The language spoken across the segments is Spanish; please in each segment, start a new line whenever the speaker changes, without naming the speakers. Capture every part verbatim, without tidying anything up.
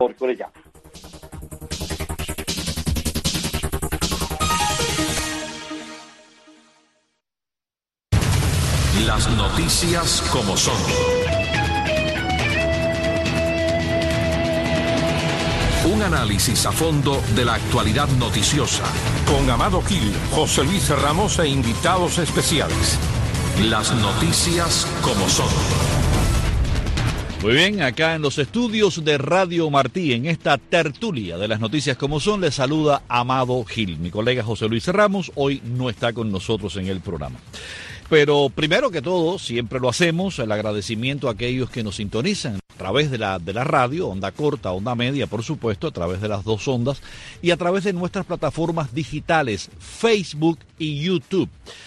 Por ya.
Las noticias como son. Un análisis a fondo de la actualidad noticiosa.
Con Amado Gil, José Luis Ramos e invitados especiales.
Las noticias como son.
Muy bien, acá en los estudios de Radio Martí, en esta tertulia de las noticias como son, les saluda Amado Gil. Mi colega José Luis Ramos hoy no está con nosotros en el programa. Pero primero que todo, siempre lo hacemos, el agradecimiento a aquellos que nos sintonizan a través de la, de la radio, onda corta, onda media, por supuesto, a través de las dos ondas, y a través de nuestras plataformas digitales, Facebook y YouTube.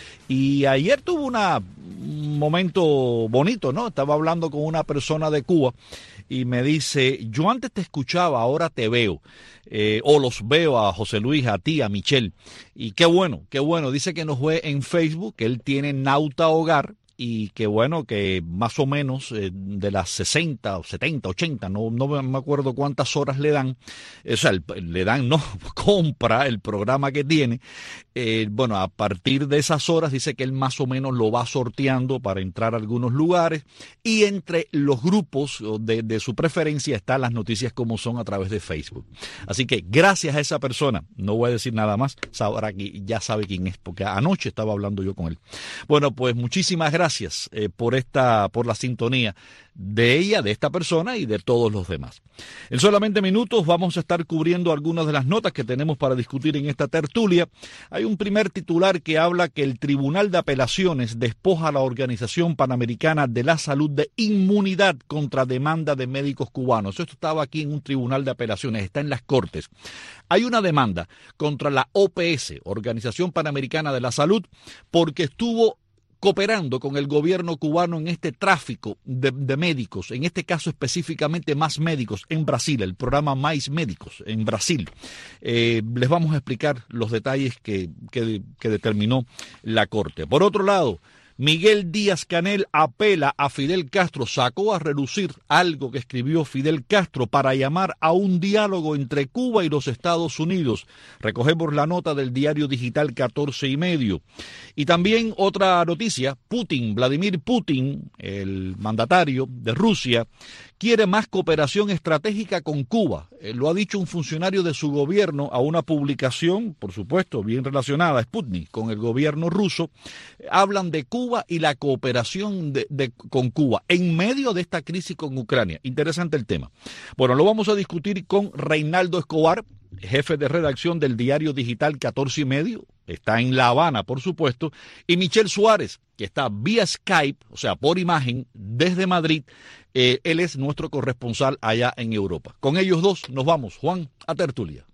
Y ayer tuve una, un momento bonito, ¿no? Estaba hablando con una persona de Cuba y me dice, yo antes te escuchaba, ahora te veo. Eh, o los veo a José Luis, a ti, a Michelle. Y qué bueno, qué bueno. Dice que nos ve en Facebook, que él tiene Nauta Hogar. Y que bueno, que más o menos eh, de las sesenta, setenta, ochenta, no, no me acuerdo cuántas horas le dan, o sea, el, le dan, no, compra el programa que tiene, eh, bueno, a partir de esas horas dice que él más o menos lo va sorteando para entrar a algunos lugares, y entre los grupos de, de su preferencia están las noticias como son a través de Facebook. Así que gracias a esa persona, no voy a decir nada más, sabrá que ya sabe quién es, porque anoche estaba hablando yo con él. Bueno, pues muchísimas gracias. Gracias eh, por esta, por la sintonía de ella, de esta persona y de todos los demás. En solamente minutos vamos a estar cubriendo algunas de las notas que tenemos para discutir en esta tertulia. Hay un primer titular que habla que el Tribunal de Apelaciones despoja a la Organización Panamericana de la Salud de inmunidad contra demanda de médicos cubanos. Esto estaba aquí en un Tribunal de Apelaciones, está en las Cortes. Hay una demanda contra la O P S, Organización Panamericana de la Salud, porque estuvo cooperando con el gobierno cubano en este tráfico de, de médicos, en este caso específicamente más médicos en Brasil, el programa Mais Médicos en Brasil. Eh, les vamos a explicar los detalles que, que, que determinó la Corte. Por otro lado, Miguel Díaz-Canel apela a Fidel Castro, sacó a relucir algo que escribió Fidel Castro para llamar a un diálogo entre Cuba y los Estados Unidos. Recogemos la nota del diario digital catorce y medio. Y también otra noticia, Putin, Vladimir Putin, el mandatario de Rusia, quiere más cooperación estratégica con Cuba. Eh, lo ha dicho un funcionario de su gobierno a una publicación, por supuesto, bien relacionada, Sputnik, con el gobierno ruso. Eh, hablan de Cuba y la cooperación de, de, con Cuba en medio de esta crisis con Ucrania. Interesante el tema. Bueno, lo vamos a discutir con Reinaldo Escobar, jefe de redacción del diario digital catorce y medio, está en La Habana, por supuesto, y Michelle Suárez, que está vía Skype, o sea, por imagen, desde Madrid. Eh, él es nuestro corresponsal allá en Europa. Con ellos dos nos vamos, Juan, a tertulia.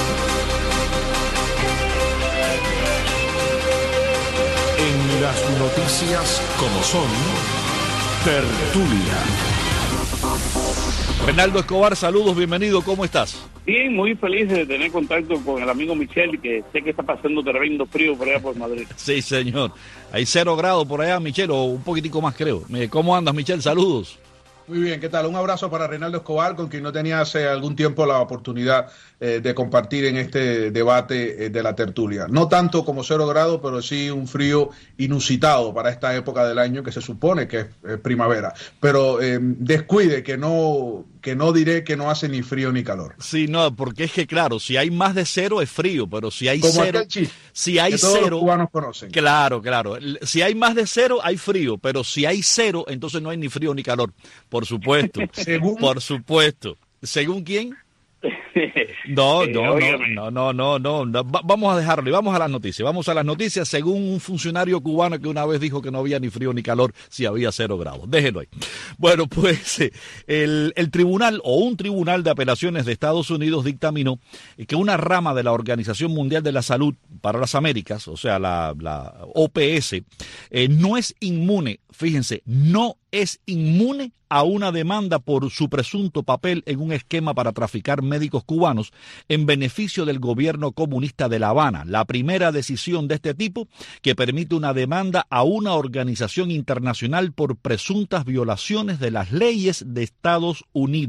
En las noticias como son, tertulia.
Reinaldo Escobar, saludos, bienvenido, ¿cómo estás?
Bien, muy feliz de tener contacto con el amigo Michel, que sé que está pasando tremendo frío por allá por Madrid.
Sí, señor. Hay cero grados por allá, Michel, o un poquitico más, creo. ¿Cómo andas, Michel? Saludos.
Muy bien, ¿qué tal? Un abrazo para Reinaldo Escobar, con quien no tenía hace algún tiempo la oportunidad eh, de compartir en este debate eh, de la tertulia. No tanto como cero grado, pero sí un frío inusitado para esta época del año que se supone que es eh, primavera. Pero eh, descuide que no, que no diré que no hace ni frío ni calor.
Sí, no, porque es que claro, si hay más de cero es frío, pero si hay
como
cero,
aquel chiste,
si hay
que todos
cero,
los cubanos conocen.
Claro, claro. Si hay más de cero hay frío, pero si hay cero, entonces no hay ni frío ni calor. Por supuesto.
Según...
Por supuesto. ¿Según quién? No, no, no, no, no, no, no. Va, vamos a dejarlo y vamos a las noticias. Vamos a las noticias según un funcionario cubano que una vez dijo que no había ni frío ni calor si había cero grados. Déjenlo ahí. Bueno, pues el, el tribunal o un tribunal de apelaciones de Estados Unidos dictaminó que una rama de la Organización Mundial de la Salud para las Américas, o sea, la, la O P S, eh, no es inmune, fíjense, no es inmune a una demanda por su presunto papel en un esquema para traficar médicos cubanos en beneficio del gobierno comunista de La Habana. La primera decisión de este tipo que permite una demanda a una organización internacional por presuntas violaciones de las leyes de Estados Unidos.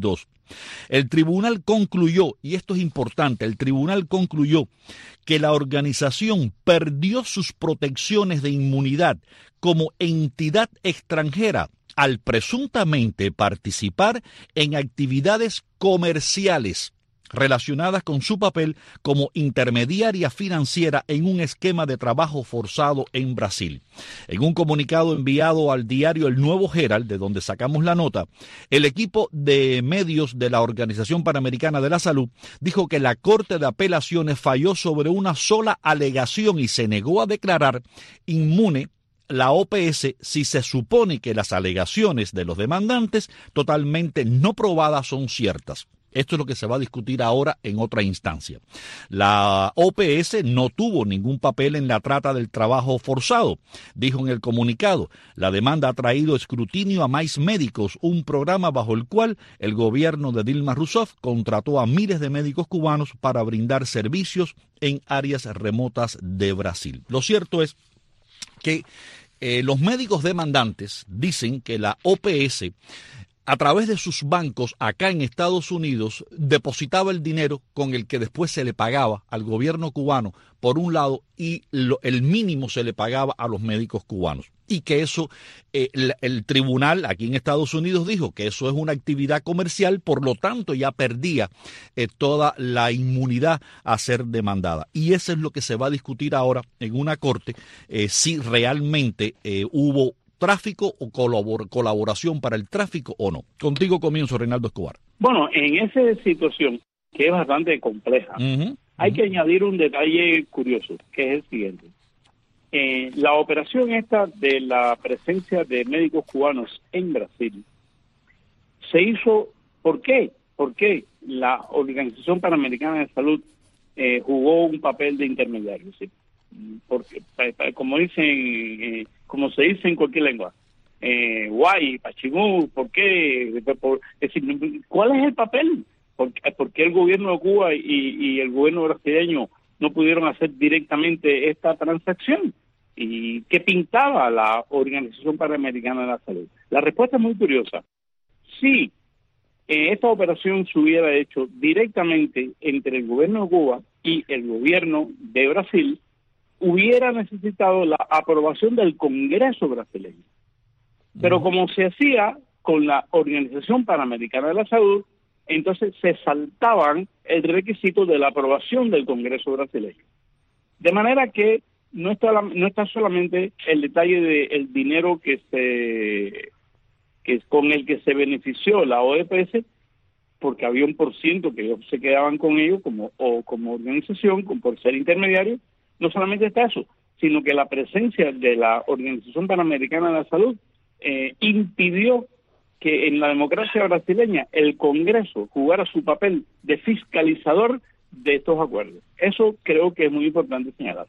El tribunal concluyó, y esto es importante, el tribunal concluyó que la organización perdió sus protecciones de inmunidad como entidad extranjera al presuntamente participar en actividades comerciales relacionadas con su papel como intermediaria financiera en un esquema de trabajo forzado en Brasil. En un comunicado enviado al diario El Nuevo Herald, de donde sacamos la nota, el equipo de medios de la Organización Panamericana de la Salud dijo que la Corte de Apelaciones falló sobre una sola alegación y se negó a declarar inmune la O P S si se supone que las alegaciones de los demandantes totalmente no probadas son ciertas. Esto es lo que se va a discutir ahora en otra instancia. La O P S no tuvo ningún papel en la trata del trabajo forzado, dijo en el comunicado. La demanda ha traído escrutinio a más médicos, un programa bajo el cual el gobierno de Dilma Rousseff contrató a miles de médicos cubanos para brindar servicios en áreas remotas de Brasil. Lo cierto es que eh, los médicos demandantes dicen que la O P S, a través de sus bancos acá en Estados Unidos, depositaba el dinero con el que después se le pagaba al gobierno cubano, por un lado, y lo, el mínimo se le pagaba a los médicos cubanos. Y que eso, eh, el, el tribunal aquí en Estados Unidos dijo que eso es una actividad comercial, por lo tanto ya perdía eh, toda la inmunidad a ser demandada. Y eso es lo que se va a discutir ahora en una corte, eh, si realmente eh, hubo tráfico o colabor, colaboración para el tráfico o no. Contigo comienzo, Reinaldo Escobar.
Bueno, en esa situación, que es bastante compleja, uh-huh, hay uh-huh. que añadir un detalle curioso, que es el siguiente. Eh, la operación esta de la presencia de médicos cubanos en Brasil se hizo, ¿por qué? Porque la Organización Panamericana de Salud eh, jugó un papel de intermediario, ¿sí? Porque, como dicen, eh, como se dice en cualquier lengua, eh, guay, pachimú, ¿por qué? Por, es decir, ¿cuál es el papel? ¿Por, por qué el gobierno de Cuba y, y el gobierno brasileño no pudieron hacer directamente esta transacción? ¿Y qué pintaba la Organización Panamericana de la Salud? La respuesta es muy curiosa. Si eh, esta operación se hubiera hecho directamente entre el gobierno de Cuba y el gobierno de Brasil, hubiera necesitado la aprobación del Congreso brasileño. Pero como se hacía con la Organización Panamericana de la Salud, entonces se saltaban el requisito de la aprobación del Congreso brasileño. De manera que no está, no está solamente el detalle del dinero que se que con el que se benefició la O P S, porque había un por ciento que ellos se quedaban con ellos como, o como organización, como por ser intermediarios. No solamente está eso, sino que la presencia de la Organización Panamericana de la Salud eh, impidió que en la democracia brasileña el Congreso jugara su papel de fiscalizador de estos acuerdos. Eso creo que es muy importante señalar.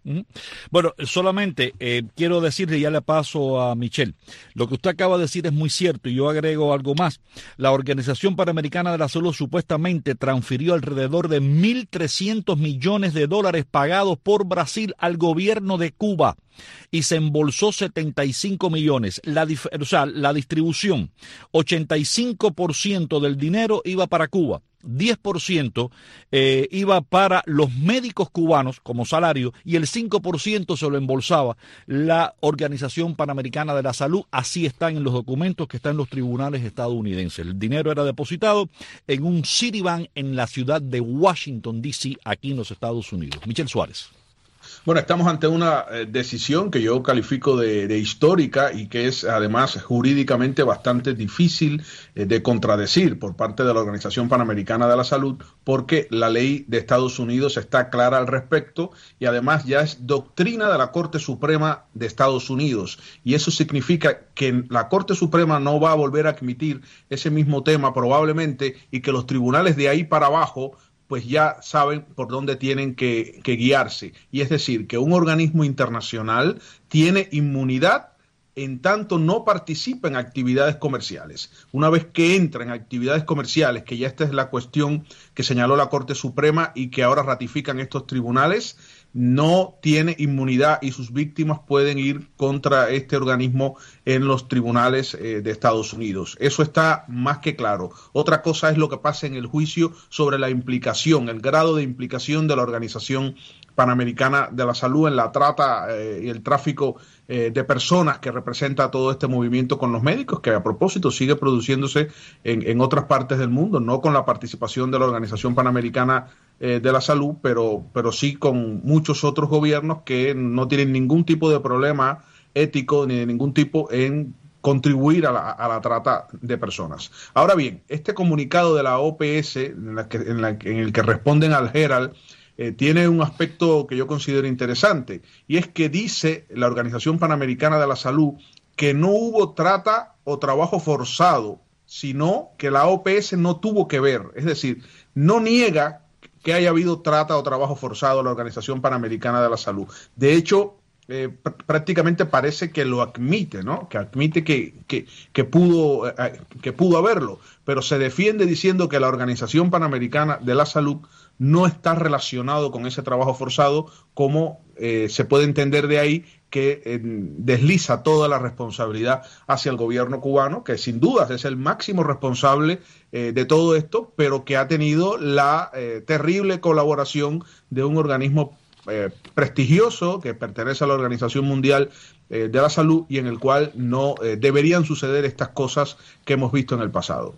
Bueno, solamente eh, quiero decirle, ya le paso a Michelle, lo que usted acaba de decir es muy cierto y yo agrego algo más. La Organización Panamericana de la Salud supuestamente transfirió alrededor de mil trescientos millones de dólares pagados por Brasil al gobierno de Cuba y se embolsó setenta y cinco millones. La, o sea, la distribución, ochenta y cinco por ciento del dinero iba para Cuba. diez por ciento eh, iba para los médicos cubanos como salario y el cinco por ciento se lo embolsaba la Organización Panamericana de la Salud. Así están en los documentos que están en los tribunales estadounidenses. El dinero era depositado en un Citibank en la ciudad de Washington, D C, aquí en los Estados Unidos. Michelle Suárez.
Bueno, estamos ante una eh, decisión que yo califico de, de histórica y que es además jurídicamente bastante difícil eh, de contradecir por parte de la Organización Panamericana de la Salud, porque la ley de Estados Unidos está clara al respecto y además ya es doctrina de la Corte Suprema de Estados Unidos, y eso significa que la Corte Suprema no va a volver a admitir ese mismo tema probablemente, y que los tribunales de ahí para abajo pues ya saben por dónde tienen que, que guiarse. Y es decir, que un organismo internacional tiene inmunidad en tanto no participa en actividades comerciales. Una vez que entra en actividades comerciales, que ya esta es la cuestión que señaló la Corte Suprema y que ahora ratifican estos tribunales, no tiene inmunidad y sus víctimas pueden ir contra este organismo en los tribunales eh, de Estados Unidos. Eso está más que claro. Otra cosa es lo que pasa en el juicio sobre la implicación, el grado de implicación de la Organización Panamericana de la Salud en la trata eh, y el tráfico eh, de personas que representa todo este movimiento con los médicos, que a propósito sigue produciéndose en, en otras partes del mundo, no con la participación de la Organización Panamericana eh, de la Salud, pero, pero sí con muchos otros gobiernos que no tienen ningún tipo de problema ético ni de ningún tipo en contribuir a la, a la trata de personas. Ahora bien, este comunicado de la O P S, en, la que, en, la, en el que responden al Herald, Eh, tiene un aspecto que yo considero interesante, y es que dice la Organización Panamericana de la Salud que no hubo trata o trabajo forzado, sino que la O P S no tuvo que ver. Es decir, no niega que haya habido trata o trabajo forzado a la Organización Panamericana de la Salud. De hecho, eh, pr- prácticamente parece que lo admite, ¿no? Que admite que, que, que, pudo, eh, que pudo haberlo, pero se defiende diciendo que la Organización Panamericana de la Salud no está relacionado con ese trabajo forzado, como eh, se puede entender de ahí que eh, desliza toda la responsabilidad hacia el gobierno cubano, que sin dudas es el máximo responsable eh, de todo esto, pero que ha tenido la eh, terrible colaboración de un organismo eh, prestigioso que pertenece a la Organización Mundial eh, de la Salud y en el cual no eh, deberían suceder estas cosas que hemos visto en el pasado.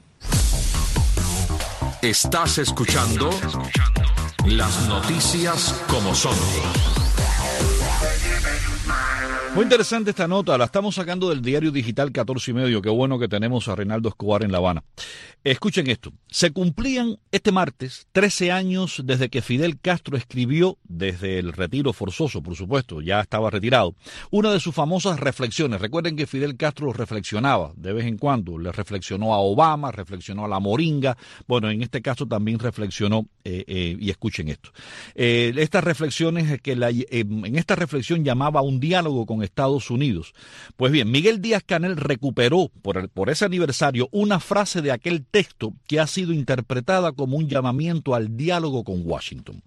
Estás escuchando las noticias como son.
Muy interesante esta nota, la estamos sacando del diario digital catorce y medio. Qué bueno que tenemos a Reinaldo Escobar en La Habana. Escuchen esto, se cumplían este martes trece años desde que Fidel Castro escribió, desde el retiro forzoso, por supuesto, ya estaba retirado, una de sus famosas reflexiones. Recuerden que Fidel Castro reflexionaba de vez en cuando, le reflexionó a Obama, reflexionó a la Moringa, bueno, en este caso también reflexionó, eh, eh, y escuchen esto, eh, estas reflexiones, que la, eh, en esta reflexión llamaba a un diálogo con Estados Unidos. Pues bien, Miguel Díaz-Canel recuperó por, el, por ese aniversario una frase de aquel texto que ha sido interpretada como un llamamiento al diálogo con Washington.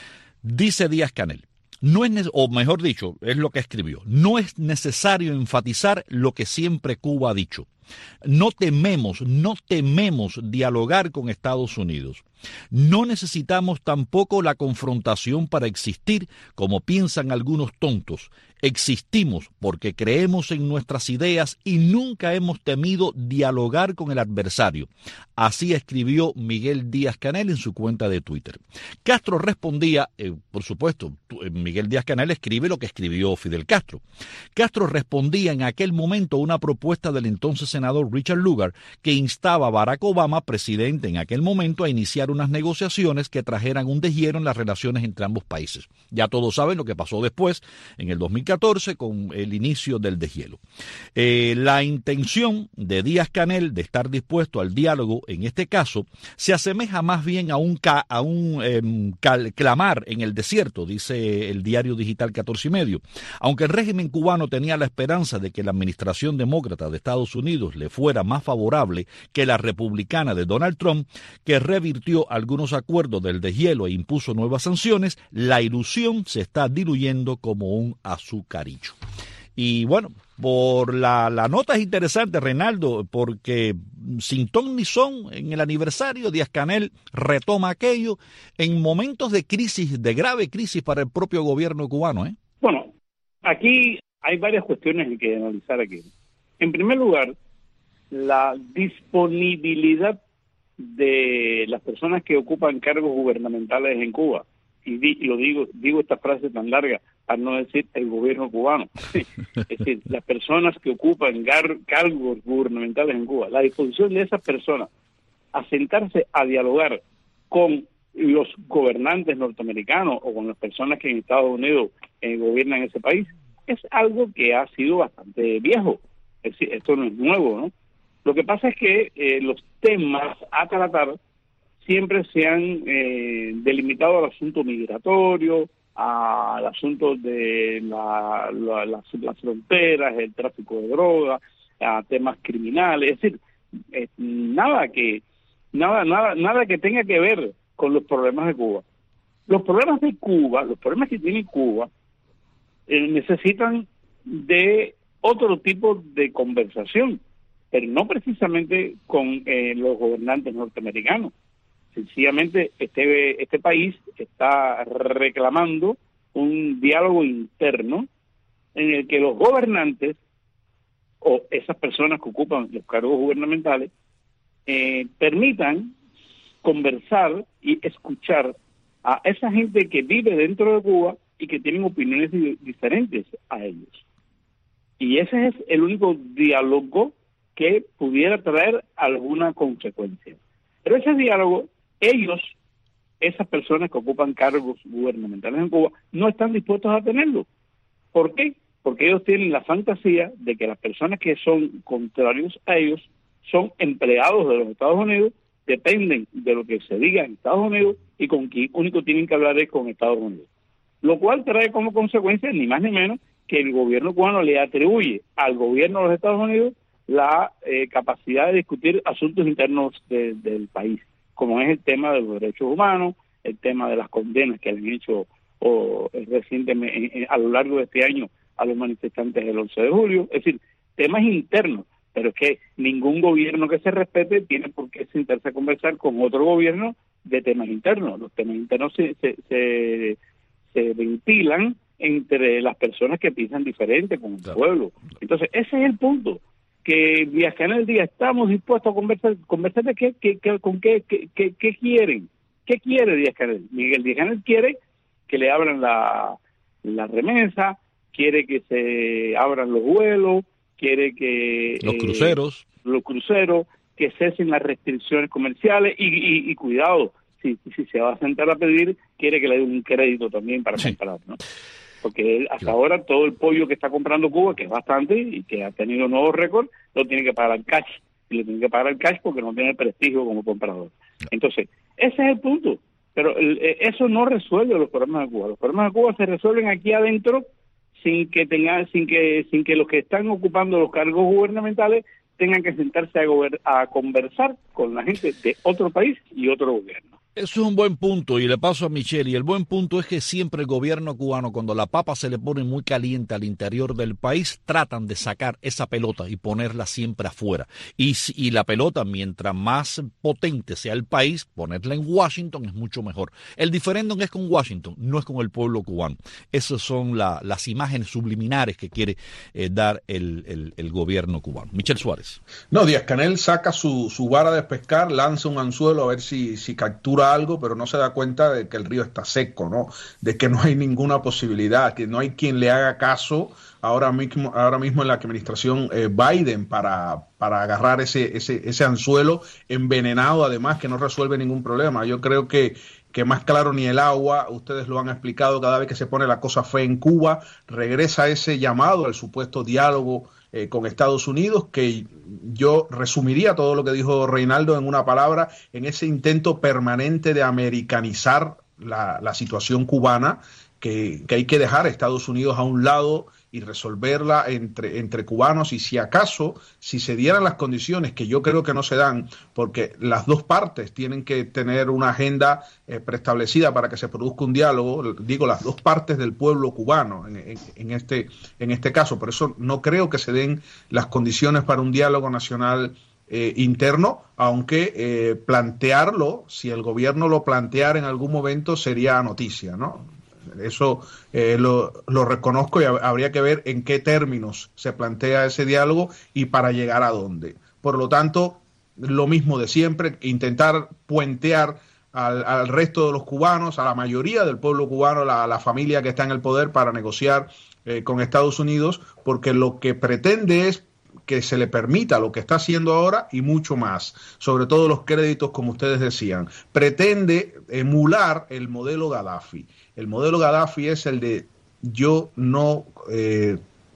Dice Díaz-Canel, no es, o mejor dicho, es lo que escribió, no es necesario enfatizar lo que siempre Cuba ha dicho. No tememos, no tememos dialogar con Estados Unidos. No necesitamos tampoco la confrontación para existir, como piensan algunos tontos. Existimos porque creemos en nuestras ideas y nunca hemos temido dialogar con el adversario. Así escribió Miguel Díaz-Canel en su cuenta de Twitter. Castro respondía, eh, por supuesto, Miguel Díaz-Canel escribe lo que escribió Fidel Castro. Castro respondía en aquel momento a una propuesta del entonces senador Richard Lugar, que instaba a Barack Obama, presidente en aquel momento, a iniciar unas negociaciones que trajeran un deshielo en las relaciones entre ambos países. Ya todos saben lo que pasó después, en el dos mil catorce, con el inicio del deshielo. Eh, la intención de Díaz-Canel de estar dispuesto al diálogo, en este caso, se asemeja más bien a un, ca, a un eh, cal, clamar en el desierto, dice el diario digital catorce y medio. Aunque el régimen cubano tenía la esperanza de que la administración demócrata de Estados Unidos le fuera más favorable que la republicana de Donald Trump, que revirtió algunos acuerdos del deshielo e impuso nuevas sanciones, la ilusión se está diluyendo como un azucarillo. Y bueno, por la, la nota es interesante, Reinaldo, porque sin ton ni son, en el aniversario, Díaz-Canel retoma aquello en momentos de crisis, de grave crisis para el propio gobierno cubano, ¿eh?
Bueno, aquí hay varias cuestiones que analizar aquí. En primer lugar, la disponibilidad de las personas que ocupan cargos gubernamentales en Cuba. Y, di, y lo digo, digo esta frase tan larga, para no decir el gobierno cubano. Es decir, las personas que ocupan gar, cargos gubernamentales en Cuba, la disposición de esas personas a sentarse a dialogar con los gobernantes norteamericanos o con las personas que en Estados Unidos eh, gobiernan ese país, es algo que ha sido bastante viejo. Es decir, esto no es nuevo, ¿no? Lo que pasa es que eh, los temas a tratar siempre se han eh, delimitado al asunto migratorio, al asunto de la, la, las, las fronteras, el tráfico de drogas, a temas criminales, es decir, eh, nada que nada nada nada que tenga que ver con los problemas de Cuba. Los problemas de Cuba, los problemas que tiene Cuba, eh, necesitan de otro tipo de conversación, pero no precisamente con eh, los gobernantes norteamericanos. Sencillamente este, este país está reclamando un diálogo interno en el que los gobernantes o esas personas que ocupan los cargos gubernamentales eh, permitan conversar y escuchar a esa gente que vive dentro de Cuba y que tienen opiniones di- diferentes a ellos. Y ese es el único diálogo que pudiera traer alguna consecuencia. Pero ese diálogo, ellos, esas personas que ocupan cargos gubernamentales en Cuba, no están dispuestos a tenerlo. ¿Por qué? Porque ellos tienen la fantasía de que las personas que son contrarios a ellos son empleados de los Estados Unidos, dependen de lo que se diga en Estados Unidos y con quien único tienen que hablar es con Estados Unidos. Lo cual trae como consecuencia, ni más ni menos, que el gobierno cubano le atribuye al gobierno de los Estados Unidos la eh, capacidad de discutir asuntos internos de, del país, como es el tema de los derechos humanos, el tema de las condenas que han hecho o, recientemente a lo largo de este año a los manifestantes del once de julio, es decir, temas internos, pero es que ningún gobierno que se respete tiene por qué sentarse a conversar con otro gobierno de temas internos. Los temas internos se, se, se, se ventilan entre las personas que piensan diferente con el pueblo. Entonces, ese es el punto, que Díaz-Canel diga, estamos dispuestos a conversar, conversar de qué, qué, qué, con qué, qué, qué, qué quieren. ¿Qué quiere Díaz-Canel? Miguel Díaz-Canel quiere que le abran la, la remesa, quiere que se abran los vuelos, quiere que...
Los cruceros.
Eh, los cruceros, que cesen las restricciones comerciales y, y, y cuidado, si, si se va a sentar a pedir, quiere que le den un crédito también para sí. comprar, ¿no? Porque él, hasta claro. ahora todo el pollo que está comprando Cuba, que es bastante y que ha tenido nuevos récords, lo tiene que pagar al cash. Y le tiene que pagar al cash porque no tiene prestigio como comprador. Entonces, ese es el punto. Pero el, eso no resuelve los problemas de Cuba. Los problemas de Cuba se resuelven aquí adentro sin que tengan, sin que, sin que los que están ocupando los cargos gubernamentales tengan que sentarse a, gober, a conversar con la gente de otro país y otro gobierno.
Eso es un buen punto y le paso a Michelle, y el buen punto es que siempre el gobierno cubano, cuando la papa se le pone muy caliente al interior del país, tratan de sacar esa pelota y ponerla siempre afuera. Y, y la pelota, mientras más potente sea el país, ponerla en Washington es mucho mejor. El diferéndum es con Washington, no es con el pueblo cubano. Esas son la, las imágenes subliminares que quiere eh, dar el, el, el gobierno cubano. Michelle Suárez.
No, Díaz-Canel saca su, su vara de pescar, lanza un anzuelo a ver si, si captura algo, pero no se da cuenta de que el río está seco, ¿no? De que no hay ninguna posibilidad, que no hay quien le haga caso ahora mismo, ahora mismo en la administración eh, Biden para, para agarrar ese, ese, ese anzuelo envenenado, además, que no resuelve ningún problema. Yo creo que que más claro ni el agua, ustedes lo han explicado, cada vez que se pone la cosa fea en Cuba, regresa ese llamado al supuesto diálogo eh, con Estados Unidos, que yo resumiría todo lo que dijo Reinaldo en una palabra, en ese intento permanente de americanizar la, la situación cubana, que, que hay que dejar a Estados Unidos a un lado y resolverla entre, entre cubanos, y si acaso, si se dieran las condiciones, que yo creo que no se dan, porque las dos partes tienen que tener una agenda eh, preestablecida para que se produzca un diálogo, digo, las dos partes del pueblo cubano en, en, en, este, en este caso, por eso no creo que se den las condiciones para un diálogo nacional eh, interno, aunque eh, plantearlo, si el gobierno lo planteara en algún momento, sería noticia, ¿no? Eso eh, lo, lo reconozco, y habría que ver en qué términos se plantea ese diálogo y para llegar a dónde. Por lo tanto, lo mismo de siempre, intentar puentear al, al resto de los cubanos, a la mayoría del pueblo cubano, la, la familia que está en el poder, para negociar eh, con Estados Unidos, porque lo que pretende es que se le permita lo que está haciendo ahora y mucho más, sobre todo los créditos, como ustedes decían. Pretende emular el modelo Gaddafi. El modelo Gaddafi es el de yo no eh,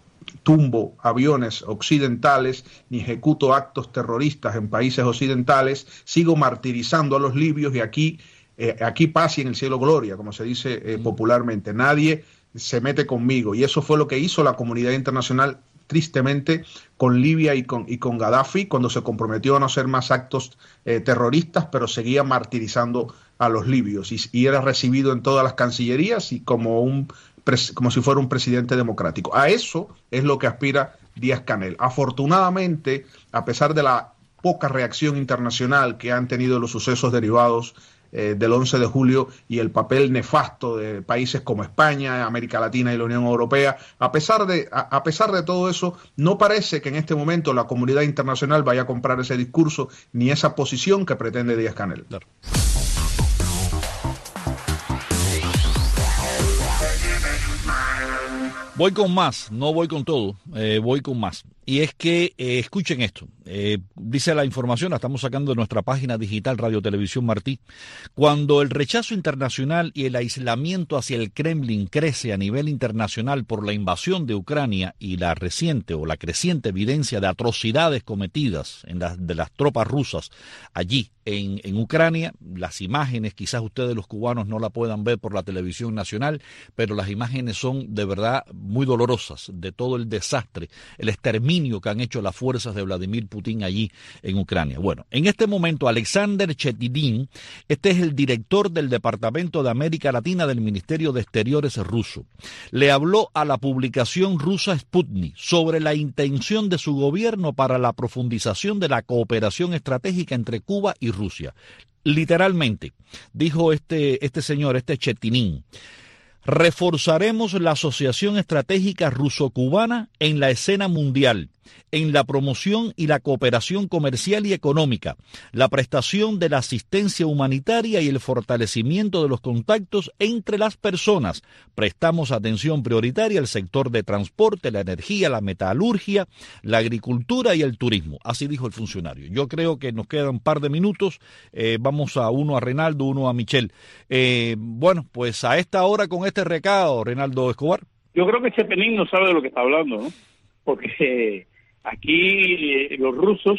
tumbo aviones occidentales ni ejecuto actos terroristas en países occidentales, sigo martirizando a los libios y aquí, eh, aquí paz y en el cielo gloria, como se dice eh, popularmente. Nadie se mete conmigo, y eso fue lo que hizo la comunidad internacional tristemente con Libia y con, y con Gaddafi, cuando se comprometió a no hacer más actos eh, terroristas, pero seguía martirizando a los libios y, y era recibido en todas las cancillerías y como, un, como si fuera un presidente democrático. A eso es lo que aspira Díaz-Canel. Afortunadamente, a pesar de la poca reacción internacional que han tenido los sucesos derivados eh, del once de julio y el papel nefasto de países como España, América Latina y la Unión Europea, a pesar de, a, a pesar de todo eso, no parece que en este momento la comunidad internacional vaya a comprar ese discurso ni esa posición que pretende Díaz-Canel. Claro.
Voy con más, no voy con todo, eh, voy con más. Y es que, eh, escuchen esto, eh, dice la información, la estamos sacando de nuestra página digital Radio Televisión Martí. Cuando el rechazo internacional y el aislamiento hacia el Kremlin crece a nivel internacional por la invasión de Ucrania y la reciente o la creciente evidencia de atrocidades cometidas en la, de las tropas rusas allí en, en Ucrania, las imágenes, quizás ustedes los cubanos no la puedan ver por la televisión nacional, pero las imágenes son de verdad muy dolorosas de todo el desastre, el exterminio que han hecho las fuerzas de Vladimir Putin allí en Ucrania. Bueno, en este momento Alexander Chetidin, este es el director del Departamento de América Latina del Ministerio de Exteriores ruso, le habló a la publicación rusa Sputnik sobre la intención de su gobierno para la profundización de la cooperación estratégica entre Cuba y Rusia. Literalmente, dijo este, este señor, este Chetidin: reforzaremos la asociación estratégica ruso-cubana en la escena mundial, en la promoción y la cooperación comercial y económica, la prestación de la asistencia humanitaria y el fortalecimiento de los contactos entre las personas. Prestamos atención prioritaria al sector de transporte, la energía, la metalurgia, la agricultura y el turismo. Así dijo el funcionario. Yo creo que nos quedan un par de minutos. Eh, vamos a uno a Reinaldo, uno a Michelle. Eh, bueno, pues a esta hora con este recado, Reinaldo Escobar.
Yo creo que Chepelín no sabe de lo que está hablando, ¿no? Porque aquí eh, los rusos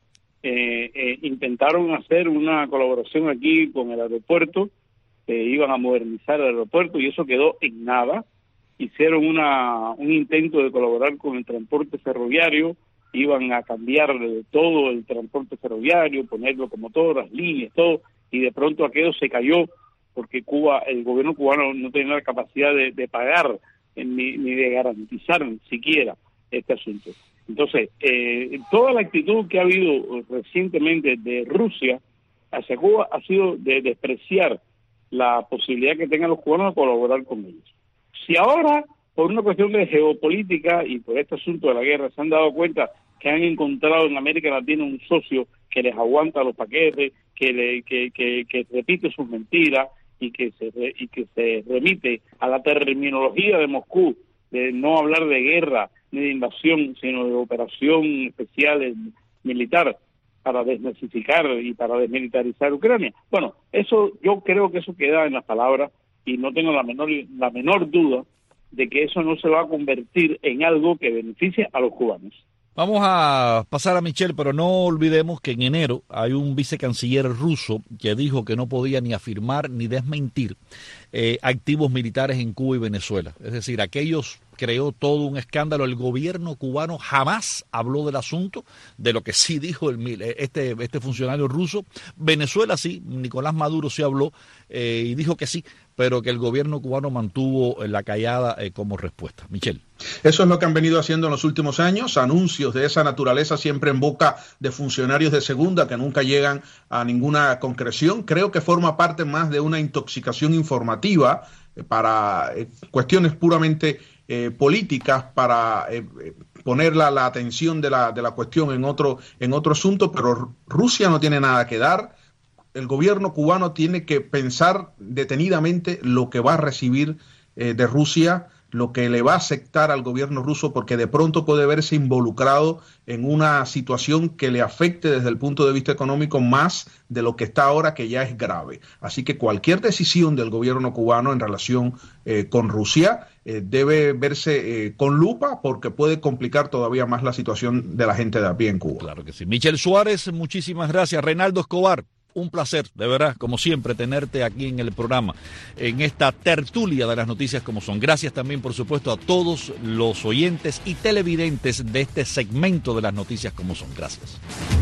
eh, eh, intentaron hacer una colaboración aquí con el aeropuerto, eh, iban a modernizar el aeropuerto y eso quedó en nada. Hicieron una un intento de colaborar con el transporte ferroviario, iban a cambiar todo el transporte ferroviario, poner locomotoras, líneas, todo, y de pronto aquello se cayó porque Cuba, el gobierno cubano no tenía la capacidad de, de pagar eh, ni, ni de garantizar siquiera este asunto. Entonces, eh, toda la actitud que ha habido recientemente de Rusia hacia Cuba ha sido de despreciar la posibilidad que tengan los cubanos de colaborar con ellos. Si ahora, por una cuestión de geopolítica y por este asunto de la guerra, se han dado cuenta que han encontrado en América Latina un socio que les aguanta los paquetes, que, le, que, que, que repite sus mentiras y que se re, y que se remite a la terminología de Moscú, de no hablar de guerra ni de invasión, sino de operación especial militar para desnazificar y para desmilitarizar Ucrania. Bueno, eso yo creo que eso queda en las palabras y no tengo la menor la menor duda de que eso no se va a convertir en algo que beneficie a los cubanos.
Vamos a pasar a Michelle, pero no olvidemos que en enero hay un vicecanciller ruso que dijo que no podía ni afirmar ni desmentir eh, activos militares en Cuba y Venezuela. Es decir, aquellos creó todo un escándalo. El gobierno cubano jamás habló del asunto, de lo que sí dijo el, este, este funcionario ruso. Venezuela sí, Nicolás Maduro sí habló eh, y dijo que sí, pero que el gobierno cubano mantuvo la callada eh, como respuesta. Michelle.
Eso es lo que han venido haciendo en los últimos años, anuncios de esa naturaleza siempre en boca de funcionarios de segunda que nunca llegan a ninguna concreción. Creo que forma parte más de una intoxicación informativa eh, para eh, cuestiones puramente eh, políticas, para eh, poner la, la atención de la, de la cuestión en otro, en otro asunto, pero Rusia no tiene nada que dar. El gobierno cubano tiene que pensar detenidamente lo que va a recibir eh, de Rusia, lo que le va a aceptar al gobierno ruso, porque de pronto puede verse involucrado en una situación que le afecte desde el punto de vista económico más de lo que está ahora, que ya es grave. Así que cualquier decisión del gobierno cubano en relación eh, con Rusia eh, debe verse eh, con lupa, porque puede complicar todavía más la situación de la gente de a pie en Cuba.
Claro que sí. Michelle Suárez, muchísimas gracias. Reinaldo Escobar, un placer, de verdad, como siempre, tenerte aquí en el programa, en esta tertulia de las noticias como son. Gracias también, por supuesto, a todos los oyentes y televidentes de este segmento de las noticias como son. Gracias.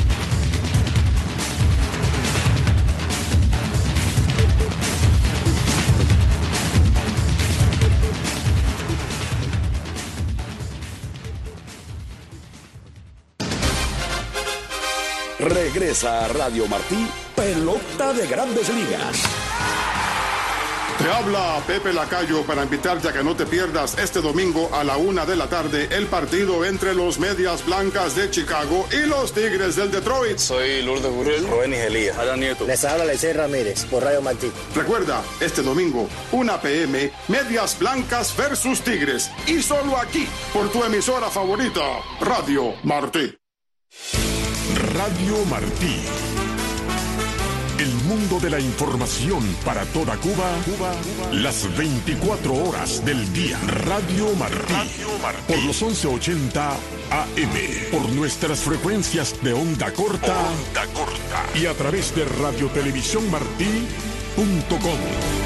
Regresa a Radio Martí, Pelota de Grandes Ligas.
Te habla Pepe Lacayo para invitarte a que no te pierdas este domingo a la una de la tarde el partido entre los Medias Blancas de Chicago y los Tigres del Detroit.
Soy Lourdes Gurriel, Jovenis Elías, Adán Nieto.
Les habla Lecey Ramírez por Radio Martí.
Recuerda, este domingo, una p m, Medias Blancas versus Tigres. Y solo aquí, por tu emisora favorita, Radio Martí.
Radio Martí. El mundo de la información para toda Cuba, Cuba, las veinticuatro horas del día. Radio Martí, Radio Martí. Por los once ochenta A M, por nuestras frecuencias de onda corta, onda corta y a través de radiotelevisión martí punto com.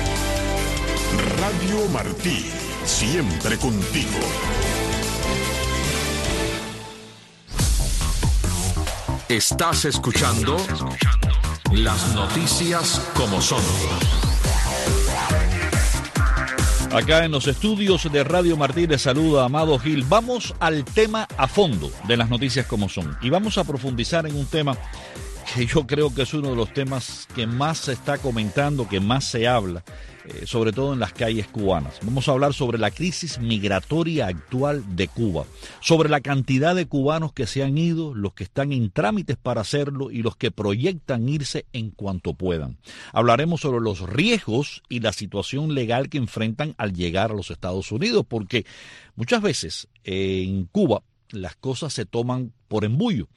Radio Martí, siempre contigo.
Estás escuchando las noticias como son.
Acá en los estudios de Radio Martí les saluda Amado Gil. Vamos al tema a fondo de las noticias como son. Y vamos a profundizar en un tema que yo creo que es uno de los temas que más se está comentando, que más se habla, eh, sobre todo en las calles cubanas. Vamos a hablar sobre la crisis migratoria actual de Cuba, sobre la cantidad de cubanos que se han ido, los que están en trámites para hacerlo y los que proyectan irse en cuanto puedan. Hablaremos sobre los riesgos y la situación legal que enfrentan al llegar a los Estados Unidos, porque muchas veces eh, en Cuba las cosas se toman por embullo.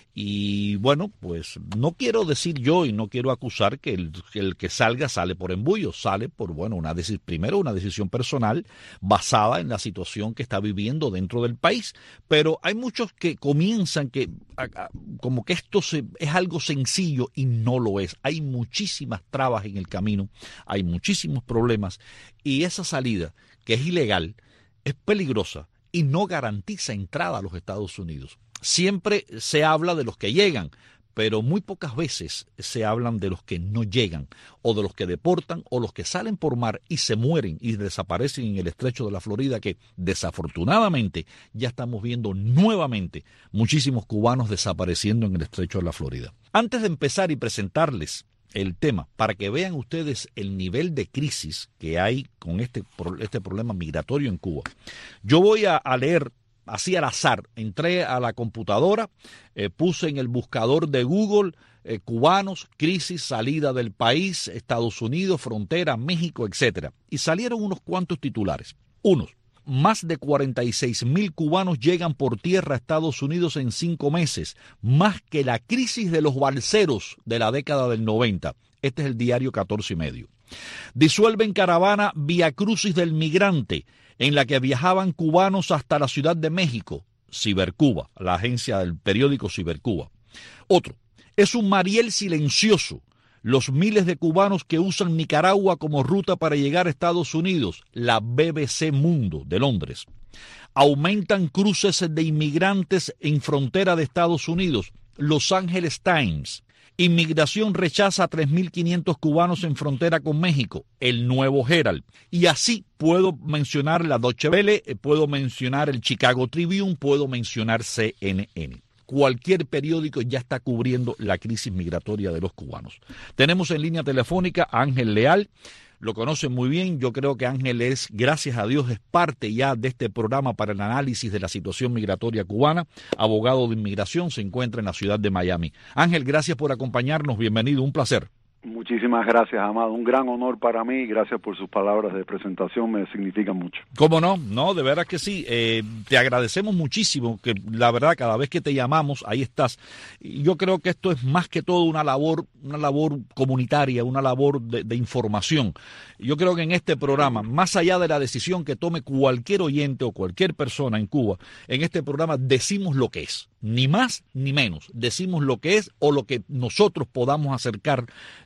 Y bueno, pues no quiero decir yo y no quiero acusar que el, que el que salga sale por embullo, sale por, bueno, una deci- primero una decisión personal basada en la situación que está viviendo dentro del país. Pero hay muchos que comienzan que a, a, como que esto se, es algo sencillo y no lo es. Hay muchísimas trabas en el camino, hay muchísimos problemas y esa salida, que es ilegal, es peligrosa y no garantiza entrada a los Estados Unidos. Siempre se habla de los que llegan, pero muy pocas veces se hablan de los que no llegan, o de los que deportan, o los que salen por mar y se mueren y desaparecen en el estrecho de la Florida, que desafortunadamente ya estamos viendo nuevamente muchísimos cubanos desapareciendo en el estrecho de la Florida. Antes de empezar y presentarles el tema, para que vean ustedes el nivel de crisis que hay con este, este problema migratorio en Cuba, yo voy a, a leer así al azar. Entré a la computadora, eh, puse en el buscador de Google eh, cubanos, crisis, salida del país, Estados Unidos, frontera, México, etcétera. Y salieron unos cuantos titulares. Unos, más de cuarenta y seis mil cubanos llegan por tierra a Estados Unidos en cinco meses, más que la crisis de los balseros de la década del noventa. Este es el diario catorce y medio. Disuelven caravana Vía Crucis del Migrante, en la que viajaban cubanos hasta la Ciudad de México, Cibercuba, la agencia del periódico Cibercuba. Otro, es un Mariel silencioso, los miles de cubanos que usan Nicaragua como ruta para llegar a Estados Unidos, la B B C Mundo de Londres. Aumentan cruces de inmigrantes en frontera de Estados Unidos, Los Angeles Times. Inmigración rechaza a tres mil quinientos cubanos en frontera con México, el Nuevo Herald. Y así puedo mencionar la Deutsche Welle, puedo mencionar el Chicago Tribune, puedo mencionar C N N. Cualquier periódico ya está cubriendo la crisis migratoria de los cubanos. Tenemos en línea telefónica a Ángel Leal. Lo conocen muy bien. Yo creo que Ángel es, gracias a Dios, es parte ya de este programa para el análisis de la situación migratoria cubana. Abogado de inmigración, se encuentra en la ciudad de Miami. Ángel, gracias por acompañarnos. Bienvenido, un placer.
Muchísimas gracias, Amado. Un gran honor para mí. Gracias por sus palabras de presentación. Me significan mucho.
¿Cómo no? No, de verdad que sí. Eh, te agradecemos muchísimo, que la verdad cada vez que te llamamos, ahí estás. Yo creo que esto es más que todo una labor, una labor comunitaria, una labor de, de información. Yo creo que en este programa, más allá de la decisión que tome cualquier oyente o cualquier persona en Cuba, en este programa decimos lo que es. ni más ni menos. Decimos lo que es o lo que nosotros podamos acercar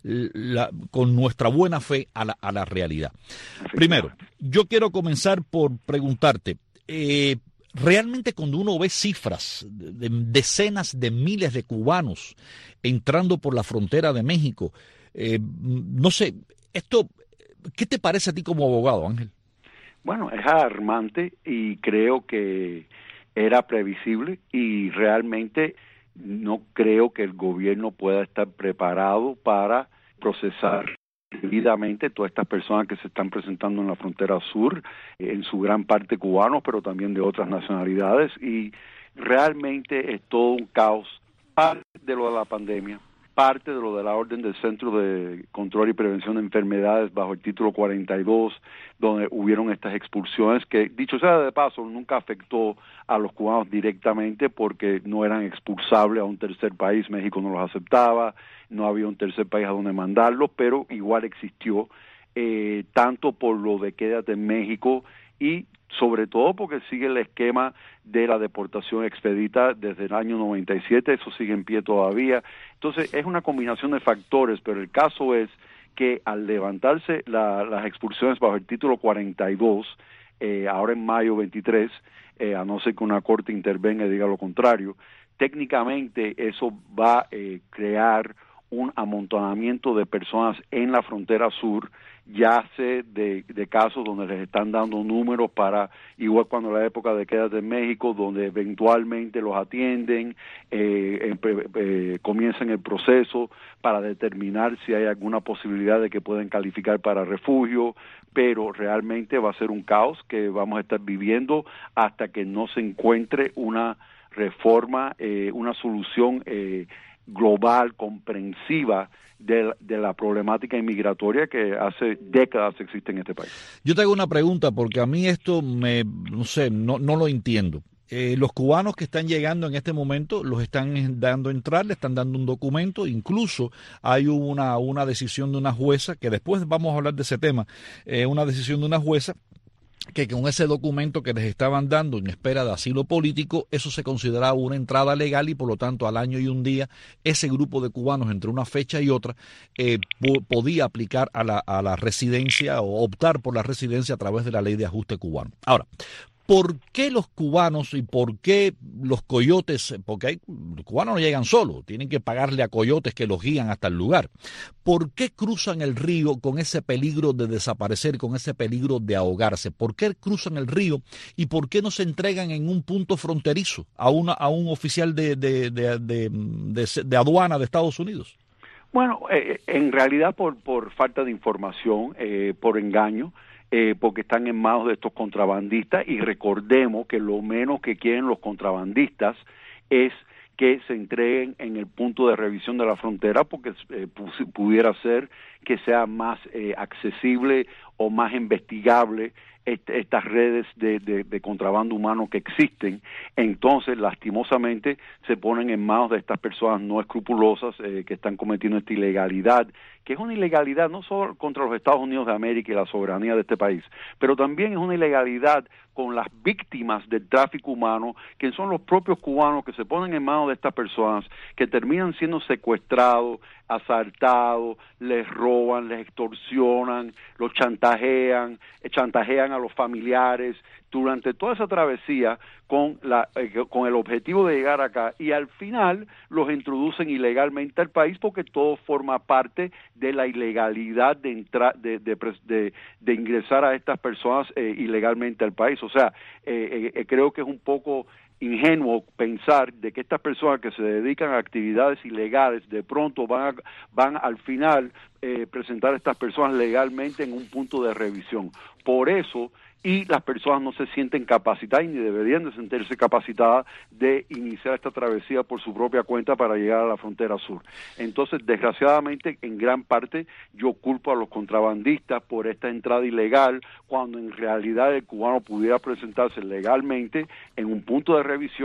la, con nuestra buena fe a la, a la realidad. Primero, yo quiero comenzar por preguntarte, eh, realmente cuando uno ve cifras de decenas de miles de cubanos entrando por la frontera de México, eh, no sé, esto, ¿qué te parece a ti como abogado, Ángel?
Bueno, es alarmante y creo que era previsible y realmente no creo que el gobierno pueda estar preparado para procesar debidamente todas estas personas que se están presentando en la frontera sur, en su gran parte cubanos, pero también de otras nacionalidades, y realmente es todo un caos, parte de lo de la pandemia, parte de lo de la orden del Centro de Control y Prevención de Enfermedades bajo el título cuarenta y dos, donde hubieron estas expulsiones que, dicho sea de paso, nunca afectó a los cubanos directamente porque no eran expulsables a un tercer país. México no los aceptaba, no había un tercer país a donde mandarlos, pero igual existió, eh, tanto por lo de quédate en México y sobre todo porque sigue el esquema de la deportación expedita desde el año noventa y siete, eso sigue en pie todavía. Entonces es una combinación de factores, pero el caso es que al levantarse la, las expulsiones bajo el título cuarenta y dos, eh, ahora en mayo veintitrés, eh, a no ser que una corte intervenga y diga lo contrario, técnicamente eso va a eh, crear un amontonamiento de personas en la frontera sur, ya sé de, de casos donde les están dando números para, igual cuando la época de quédate en México, donde eventualmente los atienden, eh, eh, eh, comienzan el proceso para determinar si hay alguna posibilidad de que puedan calificar para refugio, pero realmente va a ser un caos que vamos a estar viviendo hasta que no se encuentre una reforma, eh, una solución eh, global, comprensiva de, de la problemática inmigratoria que hace décadas existe en este país.
Yo te hago una pregunta porque a mí esto me, no sé, no, no lo entiendo. Eh, los cubanos que están llegando en este momento los están dando entrar, le están dando un documento, incluso hay una, una decisión de una jueza, que después vamos a hablar de ese tema, eh, una decisión de una jueza que con ese documento que les estaban dando en espera de asilo político, eso se consideraba una entrada legal y por lo tanto al año y un día ese grupo de cubanos entre una fecha y otra eh, po- podía aplicar a la, a la residencia o optar por la residencia a través de la ley de ajuste cubano. Ahora, ¿por qué los cubanos y por qué los coyotes? Porque hay, los cubanos no llegan solos, tienen que pagarle a coyotes que los guían hasta el lugar. ¿Por qué cruzan el río con ese peligro de desaparecer, con ese peligro de ahogarse? ¿Por qué cruzan el río y por qué no se entregan en un punto fronterizo a, una, a un oficial de, de, de, de, de, de aduana de Estados Unidos?
Bueno, eh, en realidad por, por falta de información, eh, por engaño, Eh, porque están en manos de estos contrabandistas, y recordemos que lo menos que quieren los contrabandistas es que se entreguen en el punto de revisión de la frontera, porque eh, pudiera ser que sea más eh, accesible o más investigable este, estas redes de, de, de contrabando humano que existen. Entonces, lastimosamente, se ponen en manos de estas personas no escrupulosas eh, que están cometiendo esta ilegalidad, que es una ilegalidad no solo contra los Estados Unidos de América y la soberanía de este país, pero también es una ilegalidad con las víctimas del tráfico humano, que son los propios cubanos que se ponen en manos de estas personas, que terminan siendo secuestrados, asaltados, les roban, les extorsionan, los chantajean, chantajean a los familiares durante toda esa travesía con la eh, con el objetivo de llegar acá, y al final los introducen ilegalmente al país, porque todo forma parte de la ilegalidad de entrar de de, de, de ingresar a estas personas eh, ilegalmente al país. O sea, eh, eh, creo que es un poco ingenuo pensar de que estas personas que se dedican a actividades ilegales de pronto van a, van al final eh, presentar a estas personas legalmente en un punto de revisión. Por eso, y las personas no se sienten capacitadas, ni deberían de sentirse capacitadas de iniciar esta travesía por su propia cuenta para llegar a la frontera sur. Entonces, desgraciadamente, en gran parte, yo culpo a los contrabandistas por esta entrada ilegal, cuando en realidad el cubano pudiera presentarse legalmente en un punto de revisión,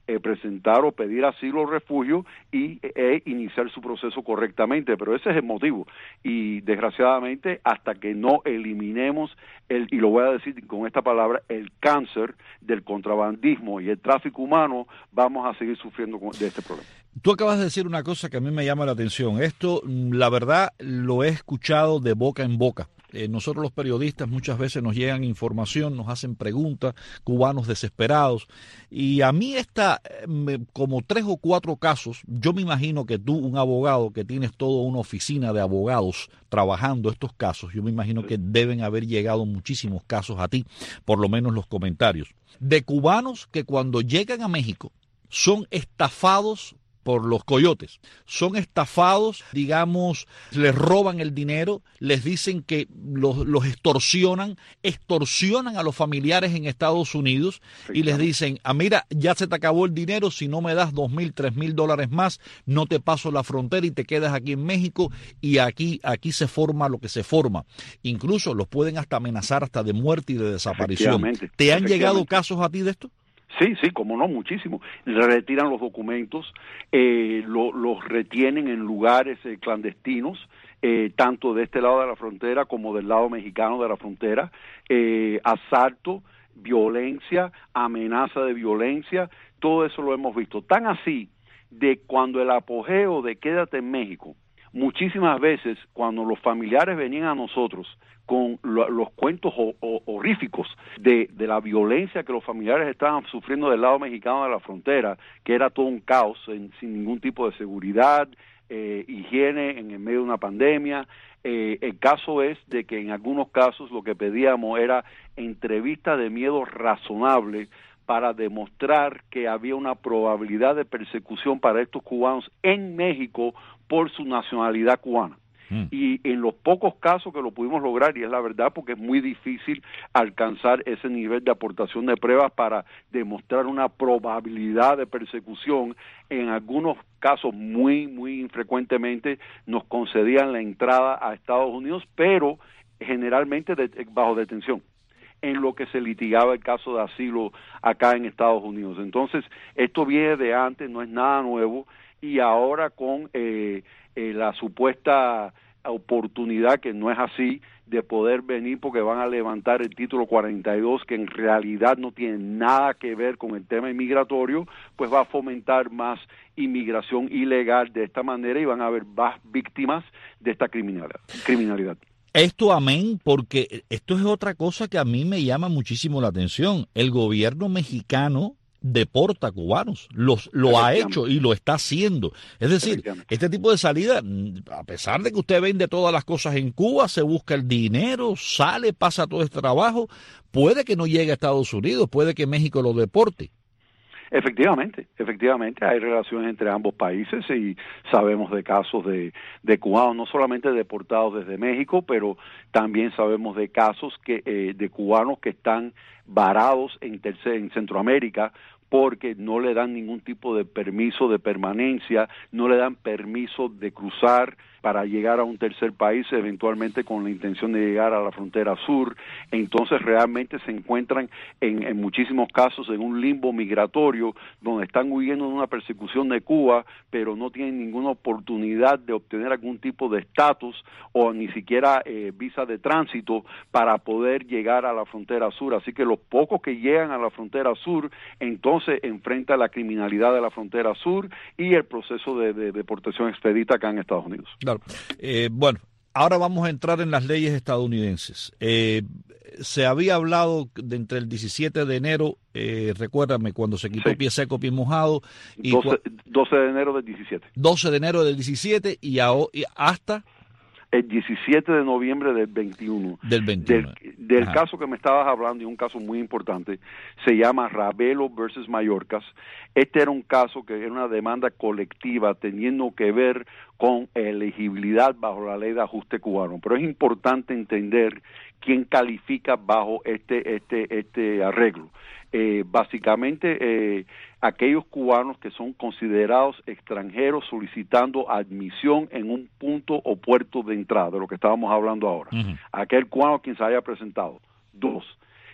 eh, presentar o pedir asilo o refugio y e iniciar su proceso correctamente, pero ese es el motivo. Y desgraciadamente, hasta que no eliminemos el, y lo voy a decir con esta palabra, el cáncer del contrabandismo y el tráfico humano, vamos a seguir sufriendo de este problema.
Tú acabas de decir una cosa que a mí me llama la atención. Esto, la verdad, lo he escuchado de boca en boca. Eh, nosotros los periodistas muchas veces nos llegan información, nos hacen preguntas, cubanos desesperados. Y a mí está eh, como tres o cuatro casos. Yo me imagino que tú, un abogado que tienes toda una oficina de abogados trabajando estos casos, yo me imagino que deben haber llegado muchísimos casos a ti, por lo menos los comentarios, de cubanos que cuando llegan a México son estafados por los coyotes, son estafados, digamos, les roban el dinero, les dicen que los, los extorsionan, extorsionan a los familiares en Estados Unidos y les dicen, ah, mira, ya se te acabó el dinero, si no me das dos mil, tres mil dólares más, no te paso la frontera y te quedas aquí en México, y aquí, aquí se forma lo que se forma. Incluso los pueden hasta amenazar hasta de muerte y de desaparición. ¿Te han llegado casos a ti de esto?
Sí, sí, como no, muchísimo. Le retiran los documentos, eh, lo, los retienen en lugares eh, clandestinos, eh, tanto de este lado de la frontera como del lado mexicano de la frontera, eh, asalto, violencia, amenaza de violencia, todo eso lo hemos visto. Tan así de cuando el apogeo de Quédate en México, muchísimas veces cuando los familiares venían a nosotros con lo, los cuentos ho, ho, horríficos de, de la violencia que los familiares estaban sufriendo del lado mexicano de la frontera, que era todo un caos, en, sin ningún tipo de seguridad, eh, higiene en el medio de una pandemia. Eh, el caso es de que en algunos casos lo que pedíamos era entrevistas de miedo razonable para demostrar que había una probabilidad de persecución para estos cubanos en México por su nacionalidad cubana. Mm. Y en los pocos casos que lo pudimos lograr, y es la verdad porque es muy difícil alcanzar ese nivel de aportación de pruebas para demostrar una probabilidad de persecución, en algunos casos muy, muy infrecuentemente nos concedían la entrada a Estados Unidos, pero generalmente de, bajo detención, en lo que se litigaba el caso de asilo acá en Estados Unidos. Entonces, esto viene de antes, no es nada nuevo, y ahora con eh, eh, la supuesta oportunidad, que no es así, de poder venir porque van a levantar el título cuarenta y dos, que en realidad no tiene nada que ver con el tema inmigratorio, pues va a fomentar más inmigración ilegal de esta manera y van a haber más víctimas de esta criminalidad. criminalidad.
Esto amén, porque esto es otra cosa que a mí me llama muchísimo la atención. El gobierno mexicano deporta cubanos, los lo ha hecho y lo está haciendo. Es decir, este tipo de salida, a pesar de que usted vende todas las cosas en Cuba, se busca el dinero, sale, pasa todo este trabajo, puede que no llegue a Estados Unidos, puede que México lo deporte.
Efectivamente, efectivamente hay relaciones entre ambos países y sabemos de casos de, de cubanos no solamente deportados desde México, pero también sabemos de casos que eh, de cubanos que están varados en, tercer, en Centroamérica porque no le dan ningún tipo de permiso de permanencia, no le dan permiso de cruzar para llegar a un tercer país, eventualmente con la intención de llegar a la frontera sur. Entonces realmente se encuentran en, en muchísimos casos en un limbo migratorio donde están huyendo de una persecución de Cuba, pero no tienen ninguna oportunidad de obtener algún tipo de estatus o ni siquiera eh, visa de tránsito para poder llegar a la frontera sur. Así que los pocos que llegan a la frontera sur, entonces enfrentan la criminalidad de la frontera sur y el proceso de, de deportación expedita acá en Estados Unidos.
Claro. Eh, bueno, ahora vamos a entrar en las leyes estadounidenses. Eh, se había hablado de entre el diecisiete de enero, eh, recuérdame, cuando se quitó sí. pie seco, pie mojado. Y
doce, doce de enero del diecisiete.
doce de enero del diecisiete y, a, y hasta...
el diecisiete de noviembre del veintiuno.
Del veintiuno.
Del, del caso que me estabas hablando, y un caso muy importante, se llama Ravelo versus Mayorkas. Este era un caso que era una demanda colectiva teniendo que ver con elegibilidad bajo la ley de ajuste cubano. Pero es importante entender quién califica bajo este, este, este arreglo. Eh, básicamente, eh, aquellos cubanos que son considerados extranjeros solicitando admisión en un punto o puerto de entrada, de lo que estábamos hablando ahora. Uh-huh. Aquel cubano quien se haya presentado. Dos,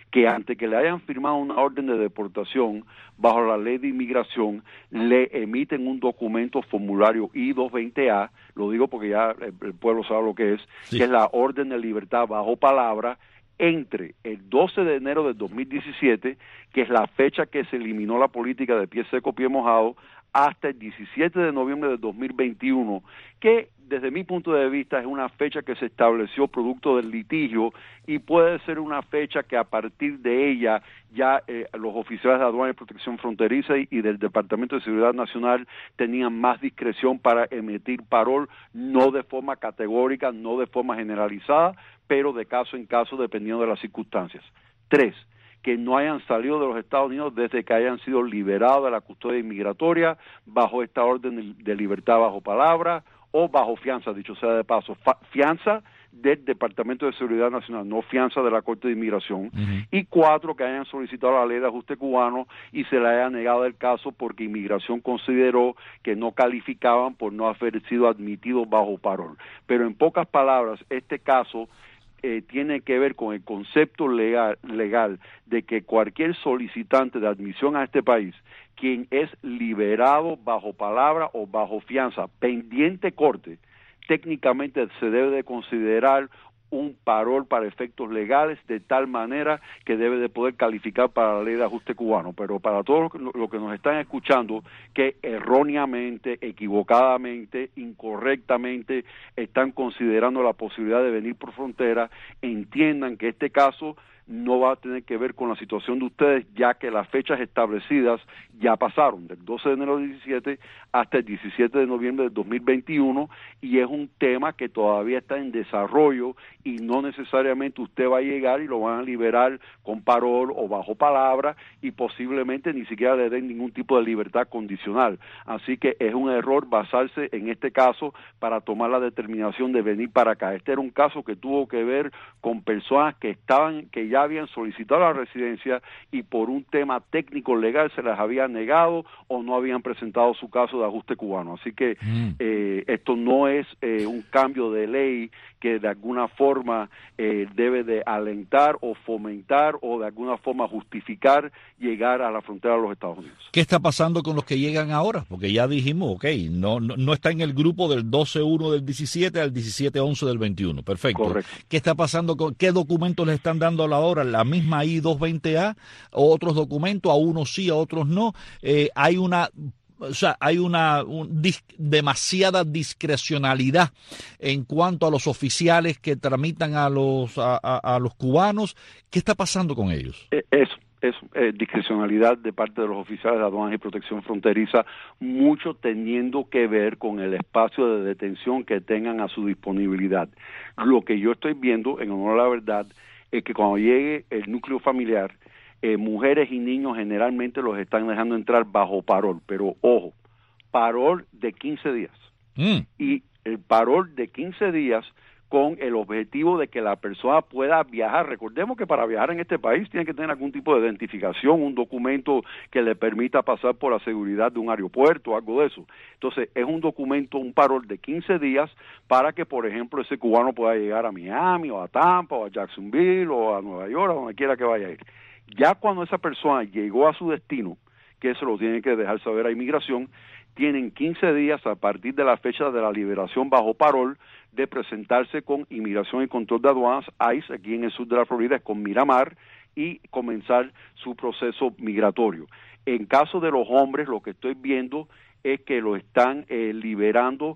que antes que le hayan firmado una orden de deportación bajo la ley de inmigración, le emiten un documento formulario I doscientos veinte A, lo digo porque ya el pueblo sabe lo que es, sí. que es la orden de libertad bajo palabra, entre el doce de enero del dos mil diecisiete, que es la fecha que se eliminó la política de pie seco, pie mojado, hasta el diecisiete de noviembre del dos mil veintiuno, que desde mi punto de vista es una fecha que se estableció producto del litigio y puede ser una fecha que a partir de ella ya eh, los oficiales de aduana y protección fronteriza y, y del Departamento de Seguridad Nacional tenían más discreción para emitir parol, no de forma categórica, no de forma generalizada, pero de caso en caso dependiendo de las circunstancias. Tres, que no hayan salido de los Estados Unidos desde que hayan sido liberados de la custodia inmigratoria bajo esta orden de libertad bajo palabra o bajo fianza, dicho sea de paso, fa- fianza del Departamento de Seguridad Nacional, no fianza de la Corte de Inmigración, uh-huh. y cuatro, que hayan solicitado la ley de ajuste cubano y se le haya negado el caso porque Inmigración consideró que no calificaban por no haber sido admitidos bajo parol. Pero en pocas palabras, este caso Eh, tiene que ver con el concepto legal, legal de que cualquier solicitante de admisión a este país, quien es liberado bajo palabra o bajo fianza, pendiente corte, técnicamente se debe de considerar un parol para efectos legales de tal manera que debe de poder calificar para la ley de ajuste cubano. Pero para todos los que, lo que nos están escuchando que erróneamente, equivocadamente, incorrectamente están considerando la posibilidad de venir por frontera, entiendan que este caso no va a tener que ver con la situación de ustedes, ya que las fechas establecidas ya pasaron, del doce de enero del diecisiete hasta el diecisiete de noviembre del dos mil veintiuno, y es un tema que todavía está en desarrollo y no necesariamente usted va a llegar y lo van a liberar con parol o bajo palabra y posiblemente ni siquiera le den ningún tipo de libertad condicional. Así que es un error basarse en este caso para tomar la determinación de venir para acá. Este era un caso que tuvo que ver con personas que estaban, que ya habían solicitado la residencia y por un tema técnico legal se les había negado o no habían presentado su caso de ajuste cubano. Así que mm. eh, esto no es eh, un cambio de ley que de alguna forma eh, debe de alentar o fomentar o de alguna forma justificar llegar a la frontera de los Estados Unidos.
¿Qué está pasando con los que llegan ahora? Porque ya dijimos, ok, no, no, no está en el grupo del doce uno del diecisiete al diecisiete once del veintiuno. Perfecto.
Correcto.
¿Qué está pasando con qué documentos les están dando ahora? ¿La misma I doscientos veinte A o otros documentos? A unos sí, a otros no. Eh, hay una O sea, hay una un, dis, demasiada discrecionalidad en cuanto a los oficiales que tramitan a los a, a, a los cubanos. ¿Qué está pasando con ellos?
Eso, es eh, discrecionalidad de parte de los oficiales de aduanas y protección fronteriza, mucho teniendo que ver con el espacio de detención que tengan a su disponibilidad. Lo que yo estoy viendo, en honor a la verdad, es que cuando llegue el núcleo familiar, Eh, mujeres y niños generalmente los están dejando entrar bajo parol, pero ojo, parol de quince días. Mm. Y el parol de quince días con el objetivo de que la persona pueda viajar. Recordemos que para viajar en este país tiene que tener algún tipo de identificación, un documento que le permita pasar por la seguridad de un aeropuerto, algo de eso. Entonces, es un documento, un parol de quince días para que, por ejemplo, ese cubano pueda llegar a Miami o a Tampa o a Jacksonville o a Nueva York, o donde quiera que vaya a ir. Ya cuando esa persona llegó a su destino, que eso lo tiene que dejar saber a Inmigración, tienen quince días a partir de la fecha de la liberación bajo parol de presentarse con Inmigración y Control de Aduanas, I C E, aquí en el sur de la Florida, con Miramar, y comenzar su proceso migratorio. En caso de los hombres, lo que estoy viendo es que lo están eh, liberando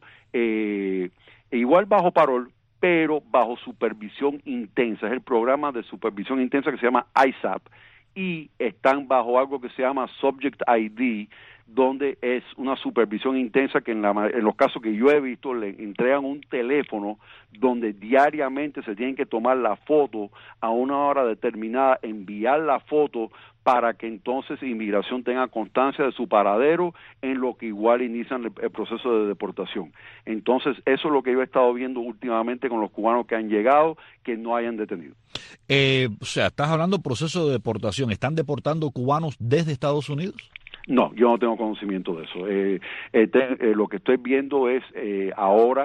eh, igual bajo parol, pero bajo supervisión intensa. Es el programa de supervisión intensa que se llama I S A P, y están bajo algo que se llama Subject I D, donde es una supervisión intensa que en, la, en los casos que yo he visto le entregan un teléfono donde diariamente se tienen que tomar la foto a una hora determinada, enviar la foto para que entonces Inmigración tenga constancia de su paradero, en lo que igual inician el, el proceso de deportación. Entonces, eso es lo que yo he estado viendo últimamente con los cubanos que han llegado, que no hayan detenido.
Eh, o sea, estás hablando de proceso de deportación. ¿Están deportando cubanos desde Estados Unidos?
No, yo no tengo conocimiento de eso. Eh, eh, te, eh, lo que estoy viendo es eh, ahora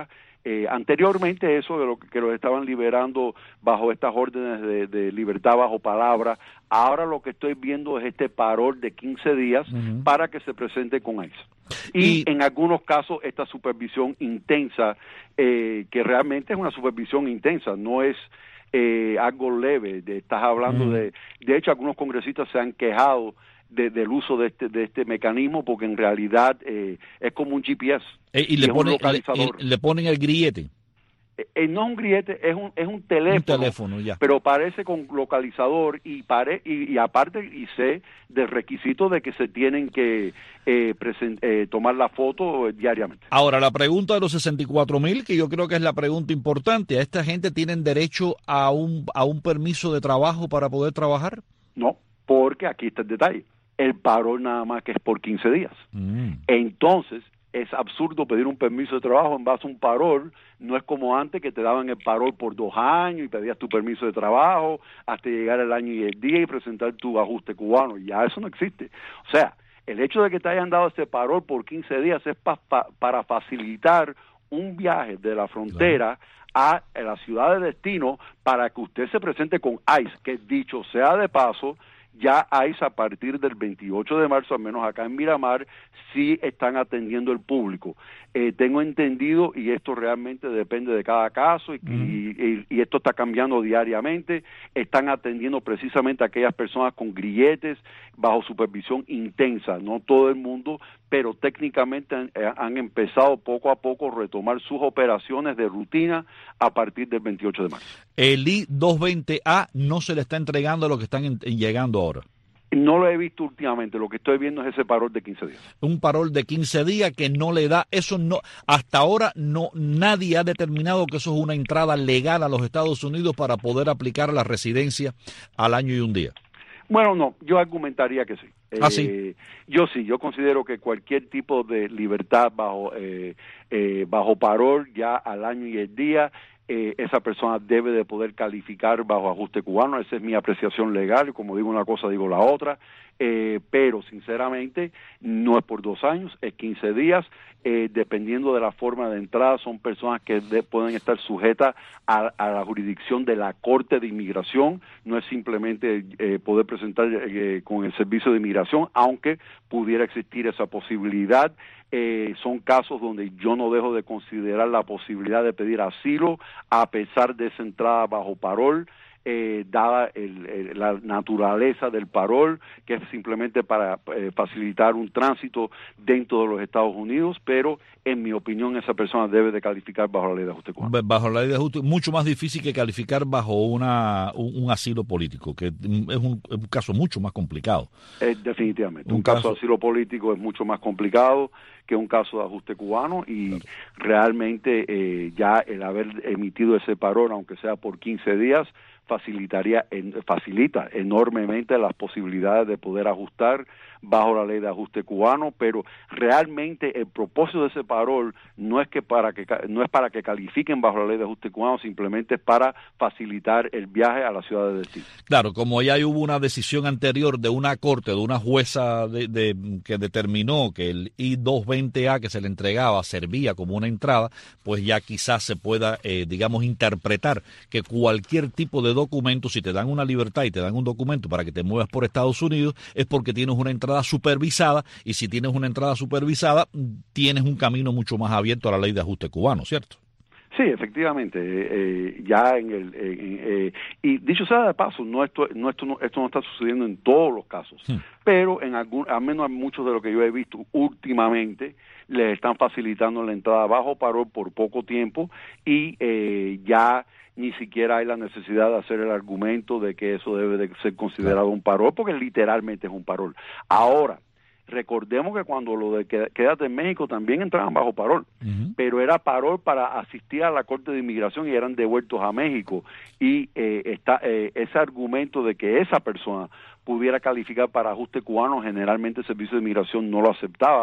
Eh, anteriormente eso de lo que, que los estaban liberando bajo estas órdenes de, de libertad bajo palabra, ahora lo que estoy viendo es este parol de quince días uh-huh. para que se presente con ICE. Y, y en algunos casos esta supervisión intensa, eh, que realmente es una supervisión intensa, no es eh, algo leve, de, estás hablando uh-huh. de, de hecho algunos congresistas se han quejado De, del uso de este de este mecanismo porque en realidad eh, es como un G P S
eh, y, y, le, pone, le, le ponen el grillete.
Eh, eh, no es un grillete, es un es un teléfono,
un teléfono ya.
Pero parece con localizador y pare y, y aparte y sé del requisito de que se tienen que eh, present, eh, tomar la foto diariamente.
Ahora la pregunta de los sesenta y cuatro mil, que yo creo que es la pregunta importante, ¿a esta gente tienen derecho a un a un permiso de trabajo para poder trabajar?
No, porque aquí está el detalle. El parol nada más que es por quince días.
Mm.
Entonces, es absurdo pedir un permiso de trabajo en base a un parol. No es como antes que te daban el parol por dos años y pedías tu permiso de trabajo hasta llegar el año y el día y presentar tu ajuste cubano. Ya eso no existe. O sea, el hecho de que te hayan dado ese parol por quince días es pa, pa, para facilitar un viaje de la frontera claro. a la ciudad de destino para que usted se presente con ICE, que dicho sea de paso, ya ICE a partir del veintiocho de marzo, al menos acá en Miramar, sí están atendiendo el público. Eh, tengo entendido, y esto realmente depende de cada caso, y, mm. y, y esto está cambiando diariamente, están atendiendo precisamente a aquellas personas con grilletes bajo supervisión intensa, no todo el mundo, pero técnicamente han, han empezado poco a poco a retomar sus operaciones de rutina a partir del veintiocho de marzo.
El I doscientos veinte A no se le está entregando a los que están en, en llegando ahora.
No lo he visto últimamente, lo que estoy viendo es ese parol de quince días.
Un parol de quince días que no le da, eso no, hasta ahora no, nadie ha determinado que eso es una entrada legal a los Estados Unidos para poder aplicar la residencia al año y un día.
Bueno, no, yo argumentaría que sí.
¿Ah,
eh,
sí?
Yo sí, yo considero que cualquier tipo de libertad bajo eh, eh, bajo parol ya al año y el día, eh, esa persona debe de poder calificar bajo ajuste cubano. Esa es mi apreciación legal, como digo una cosa, digo la otra. Eh, pero sinceramente no es por dos años, es quince días, eh, dependiendo de la forma de entrada, son personas que de, pueden estar sujetas a, a la jurisdicción de la Corte de Inmigración, no es simplemente eh, poder presentar eh, con el Servicio de Inmigración, aunque pudiera existir esa posibilidad. Eh, son casos donde yo no dejo de considerar la posibilidad de pedir asilo a pesar de esa entrada bajo parol. Eh, dada el, el, la naturaleza del parol, que es simplemente para eh, facilitar un tránsito dentro de los Estados Unidos, pero en mi opinión esa persona debe de calificar bajo la ley de ajuste cubano.
Bajo la ley de ajuste, mucho más difícil que calificar bajo una un, un asilo político, que es un, es un caso mucho más complicado.
Eh, definitivamente, un,
un
caso,
caso
de asilo político es mucho más complicado que un caso de ajuste cubano y claro. realmente eh, ya el haber emitido ese parol, aunque sea por quince días, facilitaría en, facilita enormemente las posibilidades de poder ajustar bajo la ley de ajuste cubano, pero realmente el propósito de ese parol no es que para que no es para que califiquen bajo la ley de ajuste cubano, simplemente es para facilitar el viaje a la ciudad de destino.
Claro, como ya hubo una decisión anterior de una corte, de una jueza de, de, que determinó que el I doscientos veinte A que se le entregaba servía como una entrada, pues ya quizás se pueda, eh, digamos, interpretar que cualquier tipo de documento, si te dan una libertad y te dan un documento para que te muevas por Estados Unidos, es porque tienes una entrada supervisada, y si tienes una entrada supervisada, tienes un camino mucho más abierto a la ley de ajuste cubano, ¿cierto?
Sí, efectivamente, eh, ya en el eh, eh, y dicho sea de paso, no esto no esto no esto no está sucediendo en todos los casos, sí. pero en algún, al menos en muchos de los que yo he visto últimamente les están facilitando la entrada bajo parol por poco tiempo y eh, ya ni siquiera hay la necesidad de hacer el argumento de que eso debe de ser considerado un parol, porque literalmente es un parol. Ahora, recordemos que cuando lo de Quédate en México también entraban bajo parol, uh-huh. pero era parol para asistir a la Corte de Inmigración y eran devueltos a México. Y eh, está eh, ese argumento de que esa persona pudiera calificar para ajuste cubano, generalmente el Servicio de Inmigración no lo aceptaba,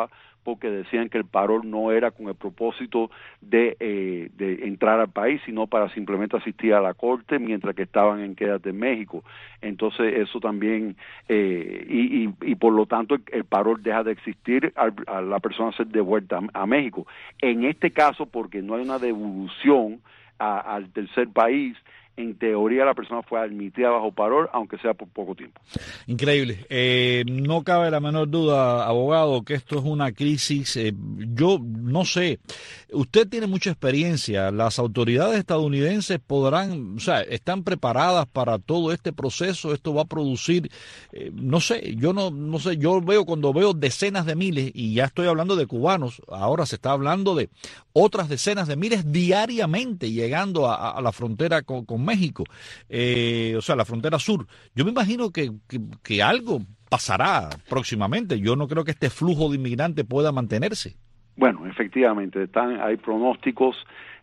porque decían que el paro no era con el propósito de, eh, de entrar al país, sino para simplemente asistir a la corte mientras que estaban en Quédate en México. Entonces eso también, eh, y, y, y por lo tanto el, el paro deja de existir al, a la persona ser devuelta a, a México. En este caso, porque no hay una devolución a, al tercer país, en teoría la persona fue admitida bajo parol, aunque sea por poco tiempo.
Increíble. Eh, no cabe la menor duda, abogado, que esto es una crisis. Eh, yo no sé, usted tiene mucha experiencia. Las autoridades estadounidenses podrán, o sea, están preparadas para todo este proceso. Esto va a producir, eh, no sé, yo no, no sé, yo veo cuando veo decenas de miles, y ya estoy hablando de cubanos, ahora se está hablando de otras decenas de miles diariamente llegando a, a la frontera con, con México, eh, o sea, la frontera sur. Yo me imagino que, que, que algo pasará próximamente. Yo no creo que este flujo de inmigrantes pueda mantenerse.
Bueno, efectivamente, están, hay pronósticos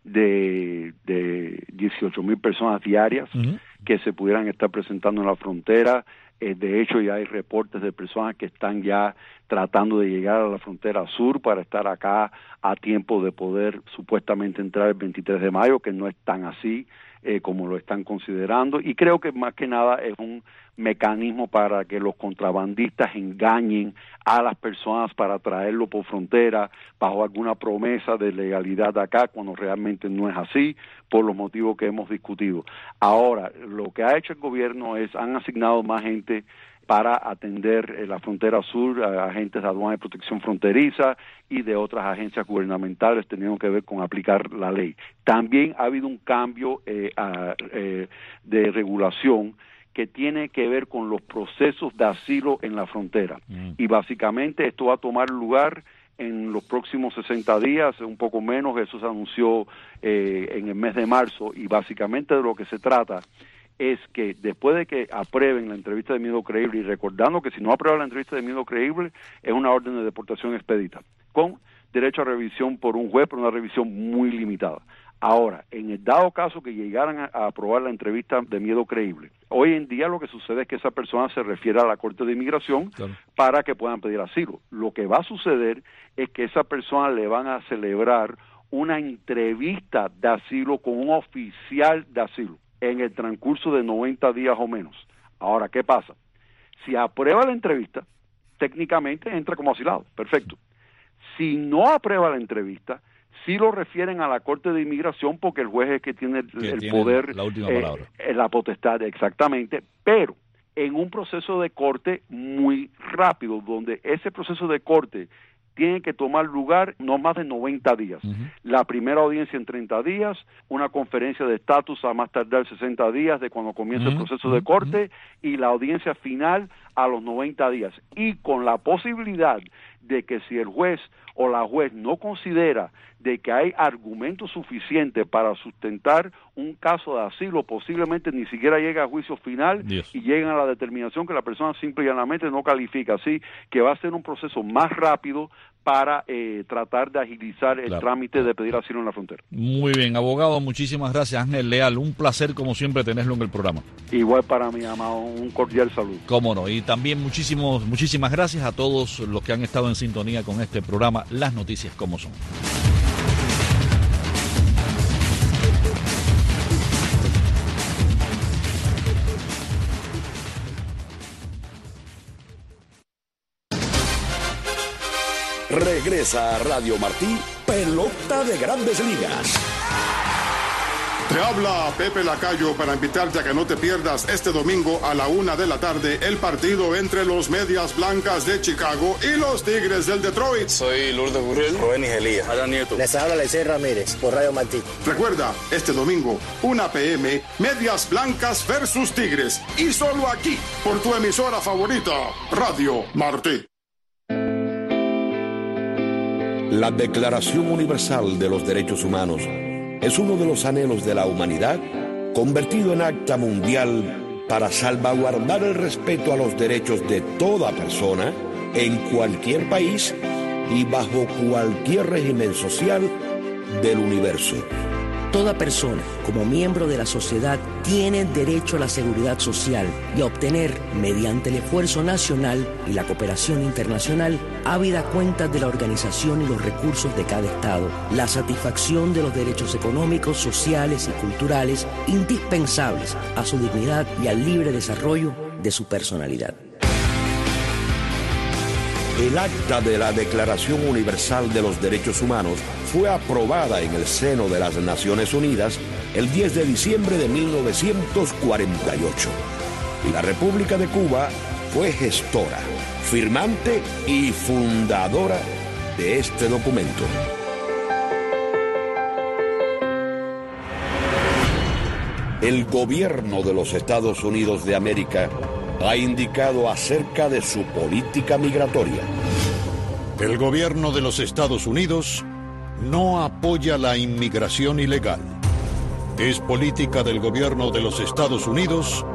de, de dieciocho mil personas diarias uh-huh. que se pudieran estar presentando en la frontera. Eh, de hecho, ya hay reportes de personas que están ya tratando de llegar a la frontera sur para estar acá a tiempo de poder supuestamente entrar el veintitrés de mayo, que no es tan así eh, como lo están considerando. Y creo que más que nada es un mecanismo para que los contrabandistas engañen a las personas para traerlo por frontera bajo alguna promesa de legalidad acá, cuando realmente no es así, por los motivos que hemos discutido. Ahora, lo que ha hecho el gobierno es, han asignado más gente para atender eh, la frontera sur, a agentes de aduana y protección fronteriza y de otras agencias gubernamentales teniendo que ver con aplicar la ley. También ha habido un cambio eh, a, eh, de regulación que tiene que ver con los procesos de asilo en la frontera. Mm. Y básicamente esto va a tomar lugar en los próximos sesenta días, un poco menos. Eso se anunció eh, en el mes de marzo, y básicamente de lo que se trata es que después de que aprueben la entrevista de miedo creíble, y recordando que si no aprueban la entrevista de miedo creíble, es una orden de deportación expedita, con derecho a revisión por un juez, pero una revisión muy limitada. Ahora, en el dado caso que llegaran a, a aprobar la entrevista de miedo creíble, hoy en día lo que sucede es que esa persona se refiere a la Corte de Inmigración claro. para que puedan pedir asilo. Lo que va a suceder es que esa persona le van a celebrar una entrevista de asilo con un oficial de asilo en el transcurso de noventa días o menos. Ahora, ¿qué pasa? Si aprueba la entrevista, técnicamente entra como asilado, perfecto. Si no aprueba la entrevista, sí lo refieren a la Corte de Inmigración, porque el juez es que tiene el, que el tiene poder,
la última palabra.
Eh, la potestad, exactamente, pero en un proceso de corte muy rápido, donde ese proceso de corte tiene que tomar lugar no más de noventa días. Uh-huh. La primera audiencia en treinta días, una conferencia de estatus a más tardar sesenta días de cuando comienza uh-huh. el proceso de corte, uh-huh. y la audiencia final a los noventa días. Y con la posibilidad de que si el juez o la juez no considera de que hay argumentos suficientes para sustentar un caso de asilo, posiblemente ni siquiera llega a juicio final Dios. y llegan a la determinación que la persona simple y llanamente no califica. Así que va a ser un proceso más rápido para eh, tratar de agilizar el claro. trámite de pedir asilo en la frontera.
Muy bien, abogado, muchísimas gracias. Ángel Leal, un placer como siempre tenerlo en el programa.
Igual para mí, amado, un cordial saludo.
Cómo no, y también muchísimos, muchísimas gracias a todos los que han estado en sintonía con este programa, Las Noticias Como Son.
Regresa a Radio Martí, Pelota de Grandes Ligas.
Te habla Pepe Lacayo para invitarte a que no te pierdas este domingo a la una de la tarde el partido entre los Medias Blancas de Chicago y los Tigres del Detroit.
Soy Lourdes Gurriel, Rubén Elías, Adán Nieto.
Les habla Lecey Ramírez por Radio Martí.
Recuerda, este domingo, una pe eme, Medias Blancas versus Tigres. Y solo aquí, por tu emisora favorita, Radio Martí.
La Declaración Universal de los Derechos Humanos es uno de los anhelos de la humanidad convertido en acta mundial para salvaguardar el respeto a los derechos de toda persona en cualquier país y bajo cualquier régimen social del universo.
Toda persona, como miembro de la sociedad, tiene derecho a la seguridad social y a obtener, mediante el esfuerzo nacional y la cooperación internacional, ávida cuenta de la organización y los recursos de cada Estado, la satisfacción de los derechos económicos, sociales y culturales indispensables a su dignidad y al libre desarrollo de su personalidad.
El acta de la Declaración Universal de los Derechos Humanos fue aprobada en el seno de las Naciones Unidas el diez de diciembre de mil novecientos cuarenta y ocho. Y la República de Cuba fue gestora, firmante y fundadora de este documento. El gobierno de los Estados Unidos de América ha indicado acerca de su política migratoria.
El gobierno de los Estados Unidos no apoya la inmigración ilegal. Es política del gobierno de los Estados Unidos